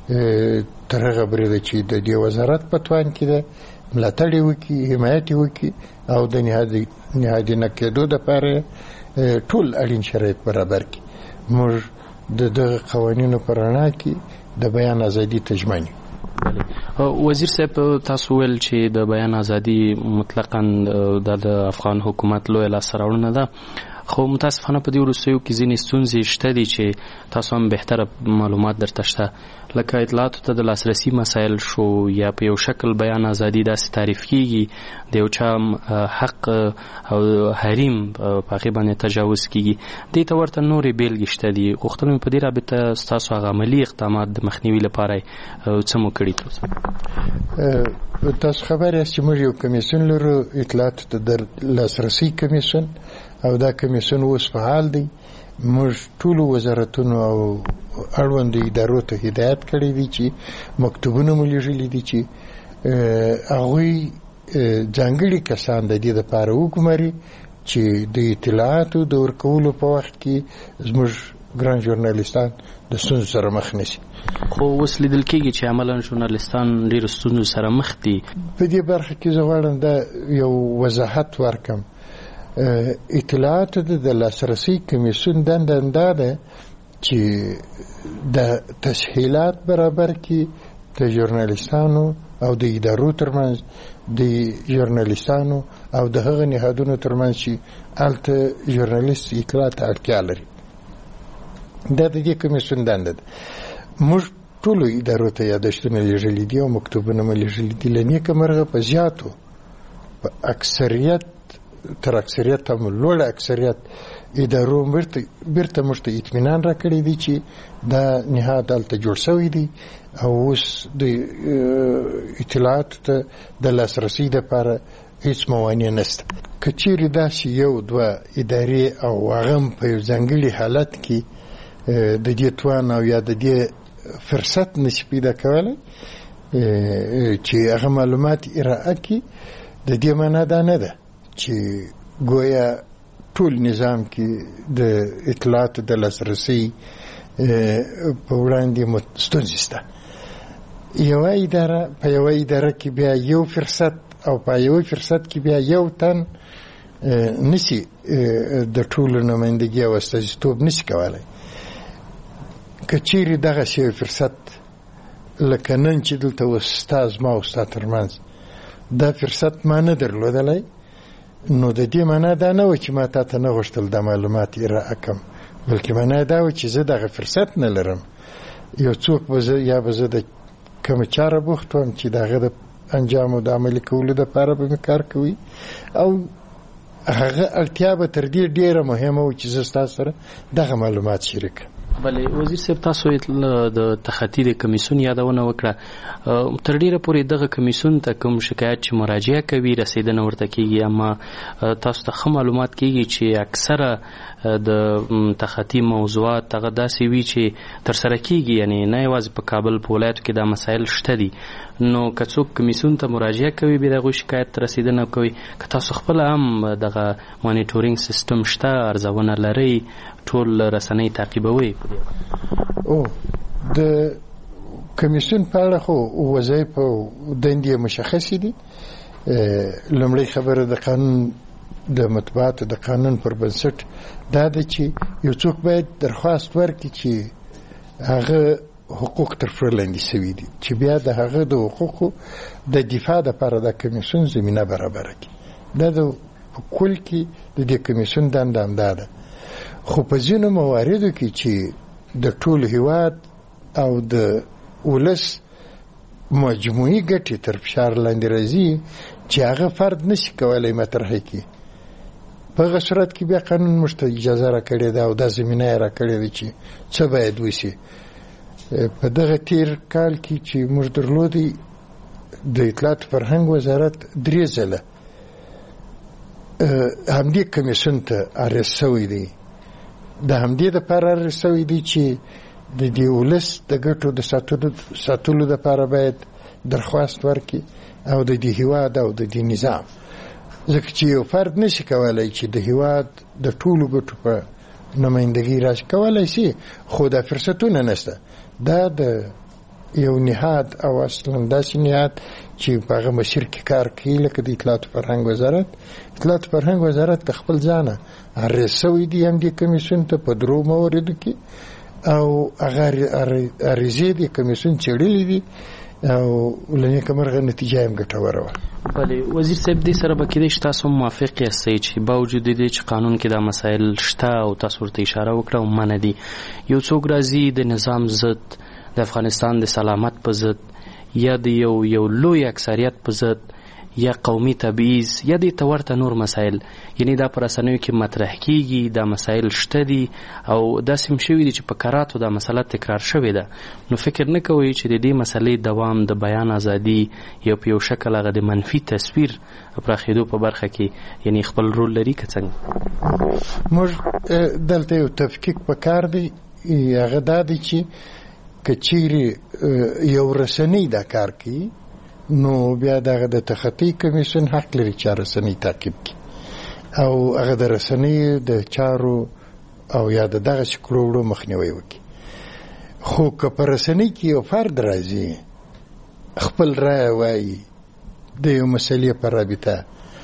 تر هغه بریده چې د دې وزارت په توان کې ده ملاتړ وکړي، حمایت وکړي او د نهادي نه کېدو دپاره ټول اړین شرایط برابر کړي. موږ د دغه قوانینو په رڼا کې د بیان ازادي ته ژمن یو. وزیر صاحب تاسو ویل چې د بیان ازادي مطلقاً د افغان حکومت لویه لاسته راوړنه ده، خو متاسفانه په دې وروستیو کې ځینې ستونزې شته دي چې تاسو هم بهتره معلومات درته شته، لکه اطلاعاتو ته د لاسرسي مسایل شو یا په یو شکل بیان ازادي داسې تعریف کیږي د یو چا حق او حریم په هغې باندې تجاوز کیږي. دې ته ورته نورې بیلګې شته دي. غوښتل مې په دې رابطه ستاسو هغه عملي اقدامات د مخنیوي لپاره څه مو کړي؟ تاسو خبر یاست چې موږ یو کمیسیون لرو، اطلاعاتو ته د لاسرسي کمیسیون، او دا کمیسیون اوس فعال دی. موږ ټولو وزارتونو او اړوندو ادارو ته هدایت کړی دی چې مکتوبونه مو لیږلي دي چې هغوی ځانګړي کسان د دې دپاره وګماري چې د اطلاعاتو د ورکولو په وخت کې زموږ ګران ژورنالیستان د ستونزو سره مخ نشي. خو اوس لیدل کېږي چې عملاً ژورنالیستان ډېرو ستونزو سره مخ دي. په دې برخه کې زه غواړم دا یو وضاحت ورکړم. اطلاعاتو د لاسرسي کمیسیون دنده دا ده چې د تسهیلات برابر کړي د ژورنالیستانو او د ادارو ترمنځ، د ژورنالیستانو او د هغه نهادونو ترمنځ چې هلته ژورنالیست اطلاعات ته اړتیا لري. دا د دې کمیسیون دنده ده. موږ ټولو ادارو ته یادښتونه لیږلي دي او مکتوبونه مو لیږلي دي. له نیکه مرغه په زیاتو په اکثریت تر اکثریت هم لوړ اکثریت ادارو بیرته موږ ته اطمینان راکړی دی چې دا نهاد هلته جوړ شوی دی او اوس د اطلاعاتو ته د لاسرسي دپاره هیڅ موانع نشته. که چیرې داسې یو دوه ادارې او هغه هم په یو ځانګړي حالت کې د دې توان او یا د دې فرصت نشي پیدا کولی چې هغه معلومات ارائه کړي، د دې معنا دا نه ده چې گویا ټول نظام کې د اطلاعاتو د لاسرسي په وړاندې ستونزې شته. یوه اداره په یوه اداره کې بیا یو فرصت او په یوه فرصت کې بیا یو تن نشي د ټولو نمایندګي او استازیتوب نشي کولی. که چیرې دغسې یو فرصت لکه نن چې دلته اوس ستا زما او ستا ترمنځ دا فرصت ما نه درلودلی، نو د دې معنا دا نه و چې ما تا ته نه غوښتل دا معلومات ارائه کړم، بلکې معنا دا و چې زه دغه فرصت نه لرم. یو څوک به زه یا به زه د کومه چاره بوخت وم چې د هغه د انجام او د عملي کولو دپاره به مې کار کوي او هغه اړتیا به تر دې ډېره مهمه و چې زه ستاسو سره دغه معلومات شریک کړم. بله وزیر صاحب، تاسو د تخطي د کمیسیون یادونه وکړه. تر ډیره پورې دغه کمیسیون ته کوم شکایت چې مراجعه کوي رسیدنه ورته کیږي، اما تاسو ته ښه معلومات کیږي چې اکثره د تخطي موضوعات هغه داسې وي چې ترسره کیږي، یعنی نه یوازې په کابل په ولایتو کې دا مسایل شته دي. نو که څوک کمیسیون ته مراجعه کوي بیا دغه شکایت رسیدنه کوي که تاسو خپل هم دغه مانیټورینګ سیستم شته ارزونه لري ټول رسنۍ تعقیبوي او د کمیسیون په اړه خو وظایف او دندې مشخصې دي. لومړی خبره د قانون د مطبوعاتو د قانون پر بنسټ دا ده چې یو څوک باید درخواست ورکړي چې هغه حقوق تر پښو لاندې شوي دي چې بیا د هغه د حقوقو د دفاع دپاره د کمیسیون زمینه برابره کړي. دا د په کل کې د دې کمیسیون دنده همدا ده. خو په ځینو مواردو کې چې د ټول هیواد او د ولس مجموعي ګټې تر فشار لاندې راځي چې هغه فرد نشي کولی مطرح کړي، په هغه صورت کې بیا قانون موږ ته اجازه راکړې ده او دا زمینه یې راکړې ده چې څه باید وشي. په دغه تیر کال کې چې موږ درلودی د اطلاعات فرهنګ وزارت 3 ځله همدې کمیسیون ته عرض شوی دی. د همدې دپاره عرض شوی دی چې د دې ولس د ګټو د ساتلو دپاره باید درخواست ورکړي او د دې هیواد او د دې نظام، ځکه چې یو فرد نشي کولی چې د هیواد د ټولو ګټو په نمایندګي راشي، کولی شي خو دا فرصتونه نشته. دا د یو نهاد او اصلا داسې نهاد چې په هغه مسیر کې کار کوي لکه د اطلاعات فرهنګ وزارت. اطلاعات فرهنګ وزارت د خپل ځانه عرض شوی دی همدې کمیسیون ته په 3 موردو کې او هغه عریضې د کمیسیون څېړلې دي او له نیکه مرغه نتیجه هم ګټوره وه. بله وزیر صاحب دې سره به کېدای شي تاسو موافق یاستئ چې باوجود دې چې قانون کې دا مسایل شته او تاسو ورته اشاره وکړه او منع دي، یو څوک راځي د نظام ضد، د افغانستان د سلامت په ضد یا د یو لوی اکثریت په ضد یا قومي تبعیض یا د ورته نور مسایل، یعنی دا په رسنیو کې مطرح کیږي، دا مسایل شته دي او داسې هم شوي دي چې په کراتو دا مسله تکرار شوې ده، نو فکر نه کوئ چې د دې مسلې دوام د بیان ازادي یا په یو شکل هغه د منفي تصویر پراخېدو په برخه کې یعنی خپل رول لري که څنګه؟ موږ دلته یو تفکیک پکار دی، هغه دا دی چې که چیرې یو رسنۍ دا کار کوي نو بیا دغه د تخطي کمیسیون حق لري چې رسنۍ تعقیب کړي او هغه د رسنۍ د چارو او یا دغه شکلو وړو مخنیوي وکړي. خو که په رسنۍ کې یو فرد راځي خپل رایه وایي د یو مسلې په رابطه،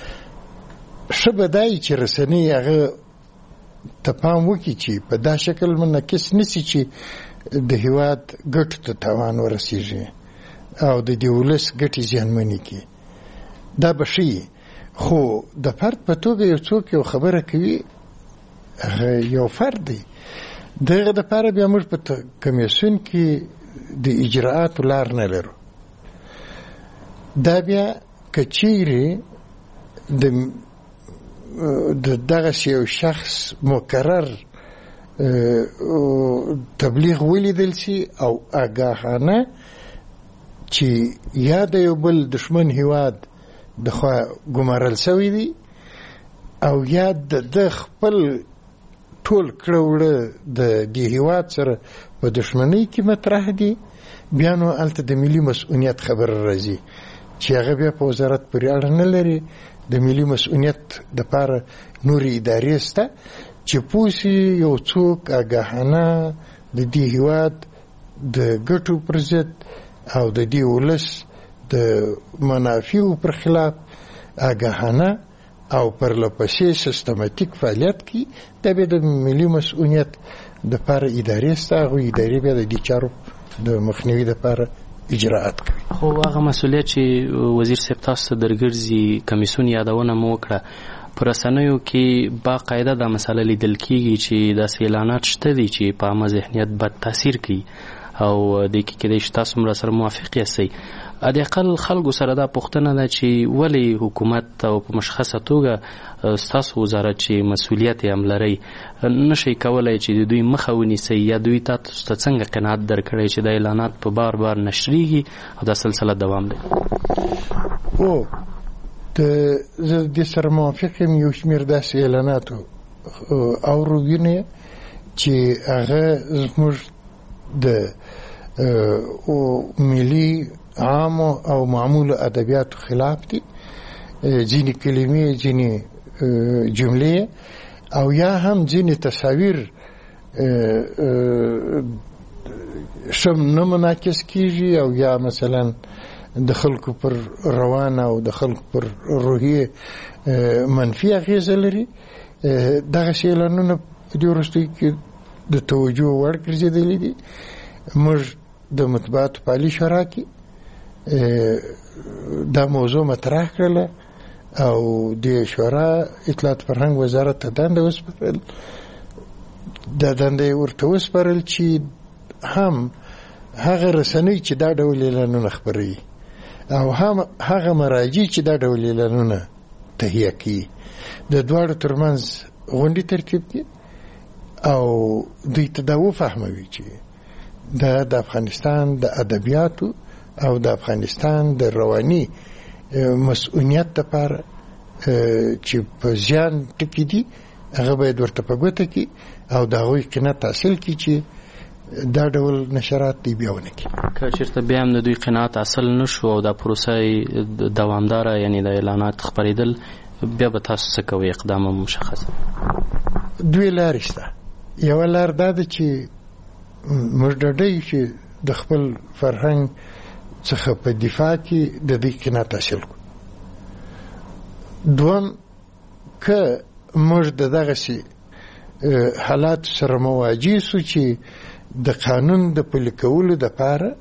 ښه به دا چې رسنۍ هغه ته پام وکړي چې په دا شکل منعکس نشي چې د هیواد ګټو ته تاوان ورسیږي او د دې ولس ګټې زیانمنې کړي. دا به ښیي، خو د فرد په توګه یو څوک یو خبره کوي هغه یو فرد دی، دغه دپاره بیا موږ په کمیسیون کې د اجراءاتو لار نه لرو. دا بیا که چیرې د دغسې یو شخص مقرر تبلیغ ولیدل شي او آگاهانه چې یا د یو بل دشمن هیواد د خوا ګمارل شوی دی او یا د خپل ټول کړه وړه د دې هیواد سره په دشمنۍ کې مطرح دي، بیا نو هلته د ملي مسؤلیت خبره راځي چې هغه بیا په وزارت پورې اړه نه لري. د ملي مسؤلیت دپاره نورې ادارې شته چې پوه شي یو څوک آګاهانه د دې هیواد د ګټو پر ضد او د دې ولس د منافعو پر خلاف آګاهانه او پرلپسې سیستماتیک فعالیت کوي، دا بیا د ملي مسؤلیت دپاره ادارې شته، هغوی ادارې بیا د دې چارو د مخنیوي دپاره اجراءات کوي. خو هغه مسؤلیت چې وزیر صاحب تاسو ته درګرځي کمیسیون یادونه مو وکړه، په رسنیو کې باقاعده دا مسله لیدل کیږي چې داسې اعلانات شته دي چې په عامه ذهنیت بد تاثیر کوي او د کې کېدای شي تاسو هم سره موافق یاستئ. د اقل خلکو سره دا پوښتنه ده چې ولې حکومت او په مشخصه توګه ستاسو وزارت چې مسؤلیت یې هم لرئ نشئ کولی چې د دوی مخه ونیسئ یا دوی تاسو ته څنګه قناعت درکړی چې دا اعلانات په بار بار نشریږي او دا سلسله دوام دی؟ زه د سره موافق یم. یو شمېر داسې اعلاناتو اورو وینې چې هغه زموږ د او ملي عام او معمول ادبیاتو خلاف دي، ځینې کلمې ځینې جملې او یا هم ځینې تصاویر شم نه منعکس کیږي او یا مثلا د خلکو پر روان او د خلکو پر روحیه منفي اغیزه لري. دغه اعلانونه په دې وروستیو کې د توجه وړ ګرځېدلي دي. موږ د مطبوعاتو په عالي شورا کې دا موضوع مطرح کړله او د شورا اطلاعات فرهنګ وزارت ته دنده وسپارل. دا دنده ورته وسپارل چې هم هغه رسنۍ چې دا ډول اعلانونه خپروي او هم هغه مراجع چې دا ډول اعلانونه تهیه کوي د دواړو ترمنځ غونډې ترتیب کړي او دوی ته دا وفهموي چې د افغانستان د ادبیاتو او د افغانستان د رواني مسؤلیت لپاره چې په زیان ټکي دي هغه باید ورته په ګوته کړي او د هغوی قناعت حاصل کړي چې دا ډول نشرات دی بیا ونه کړي. که چېرته بیا هم د دوی قناعت حاصل نه شو او دا پروسه دوامداره یعنې د اعلانات خپرېدل، بیا به تاسو څه کوئ؟ اقدام مشخصه دوی لارې شته. یوه لار دا ده چې موږ ډاډه یو چې د خپل فرهنګ څخه په دفاع کې د دوی قناعت حاصل کړو. دوم، که موږ د دغسې حالات سره مواجه سو چې د قانون د پلي کولو دپاره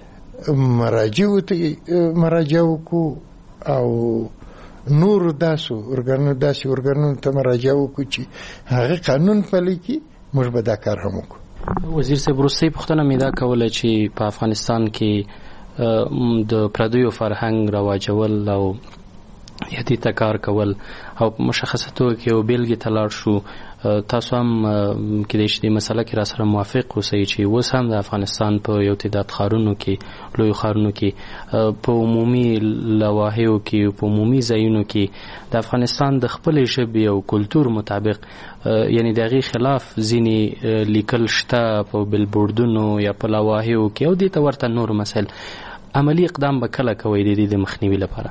مراجعه وکړو او نورو داسې ارګانونو ته مراجعه وکړو چې هغه قانون پلي کړي، موږ به دا کار هم وکړو. وزیر صاحب، وروستۍ پوښتنه مې دا کوله چې په افغانستان کې د پردیو فرهنګ رواجول او یدې ته کار کول او په مشخصه توګه کې یو بیلګې ته لاړ شو، تاسو هم کېدای شي دې مسله کې را سره موافق اوسئ چې اوس هم د افغانستان په یو تعداد ښارونو کې، لویو ښارونو کې، په عمومي لواحیو کې، په عمومي ځایونو کې د افغانستان د خپلې ژبې او کلتور مطابق یعنې د هغې خلاف ځینې لیکل شته په بلبوردونو یا په لواحیو کې او دې ته ورته نور مسایل. عملی اقدام به کله کوئ د دې د مخنیوي لپاره؟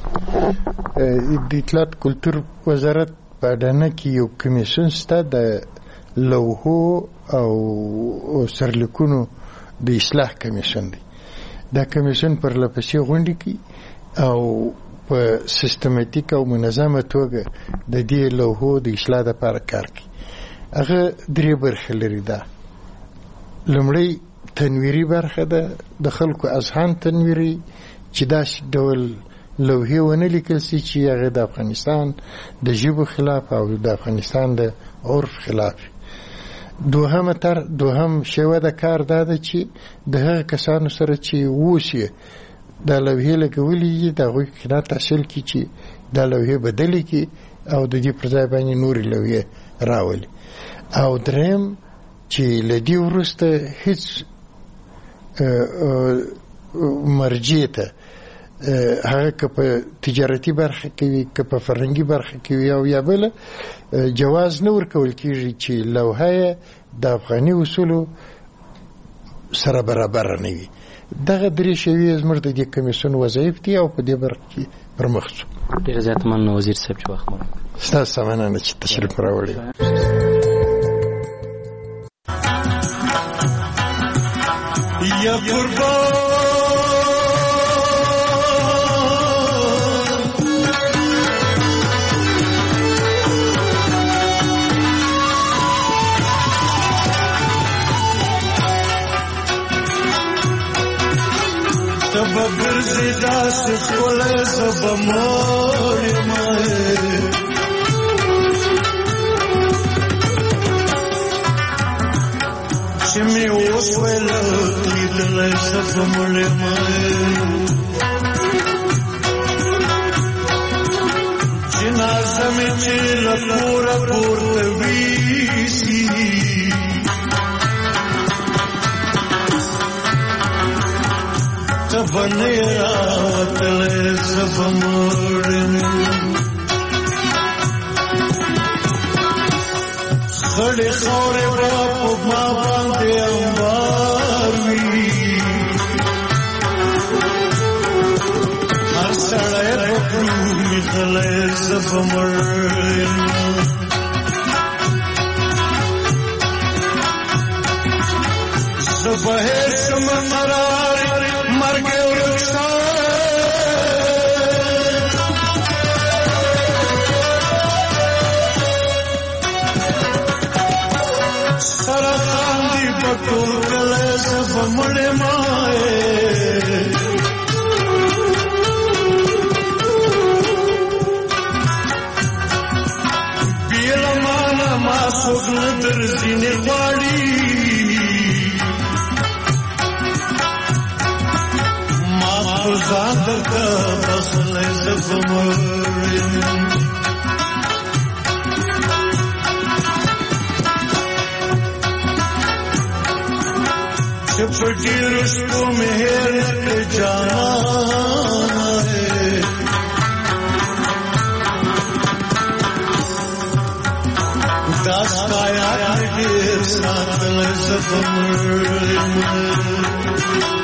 د اطلاعات کلتور وزارت په اډانه کې یو کمیسیون شته د لوحو او سرلیکونو د اصلاح کمیسیون دی. دا کمیسیون پرله پسې غونډې کوي او په سیستماتیک او منظمه توګه د دې لوحو د اصلاح لپاره کار کوي. هغه درې برخې لري. ده لومړی تنویري برخه ده، د خلکو اذهان تنویري چې داسې ډول لوحې ونه لیکل سي چې هغه د افغانستان د ژبو خلاف او د افغانستان د عرف خلاف. دوهم شیوه د کار دا ده چې د هغه کسانو سره چې اوس یې دا لوحې لګولي دي د هغوی قناعت حاصل کړي چې دا لوحې بدلې کړي او د دې پر ځای باندې نورې لوحې راولي. او دریم چې له دې وروسته هیڅ مرجع ته هغه که په تجارتي برخه کې وي که په فرهنګي برخه کې وي او یا بله جواز نه ورکول کېږي چې لوحه د افغاني اصولو سره برابر نه وي. دغه درې شیوې زموږ د دې کمیسیون وظایف دي او په دې برخه کې پرمخ ځو. ډېره زیاته مننه وزیر صاحب چې وخت مو راکړ. ستاسو مننه چې تشریف راوړئ. یا قربان تب برزی داس خول سب موری مائے شمی اوسویل لیدل سب موری مائے جنازه می چیل پورا تویسی تبنی راتل سب مورن خڑی خورے باپ ما باندے انبار وی پریخلې زبمړم زبهر شم مرار مرګ ورکشا سره خاندي پټول کله زبمړم سوګل تر زینې غواړي ما خو ځان درته بخلې زبمړم چې په ډېرو شپو مې هېر نه جانان داستا یاد دې ساتل زبمړم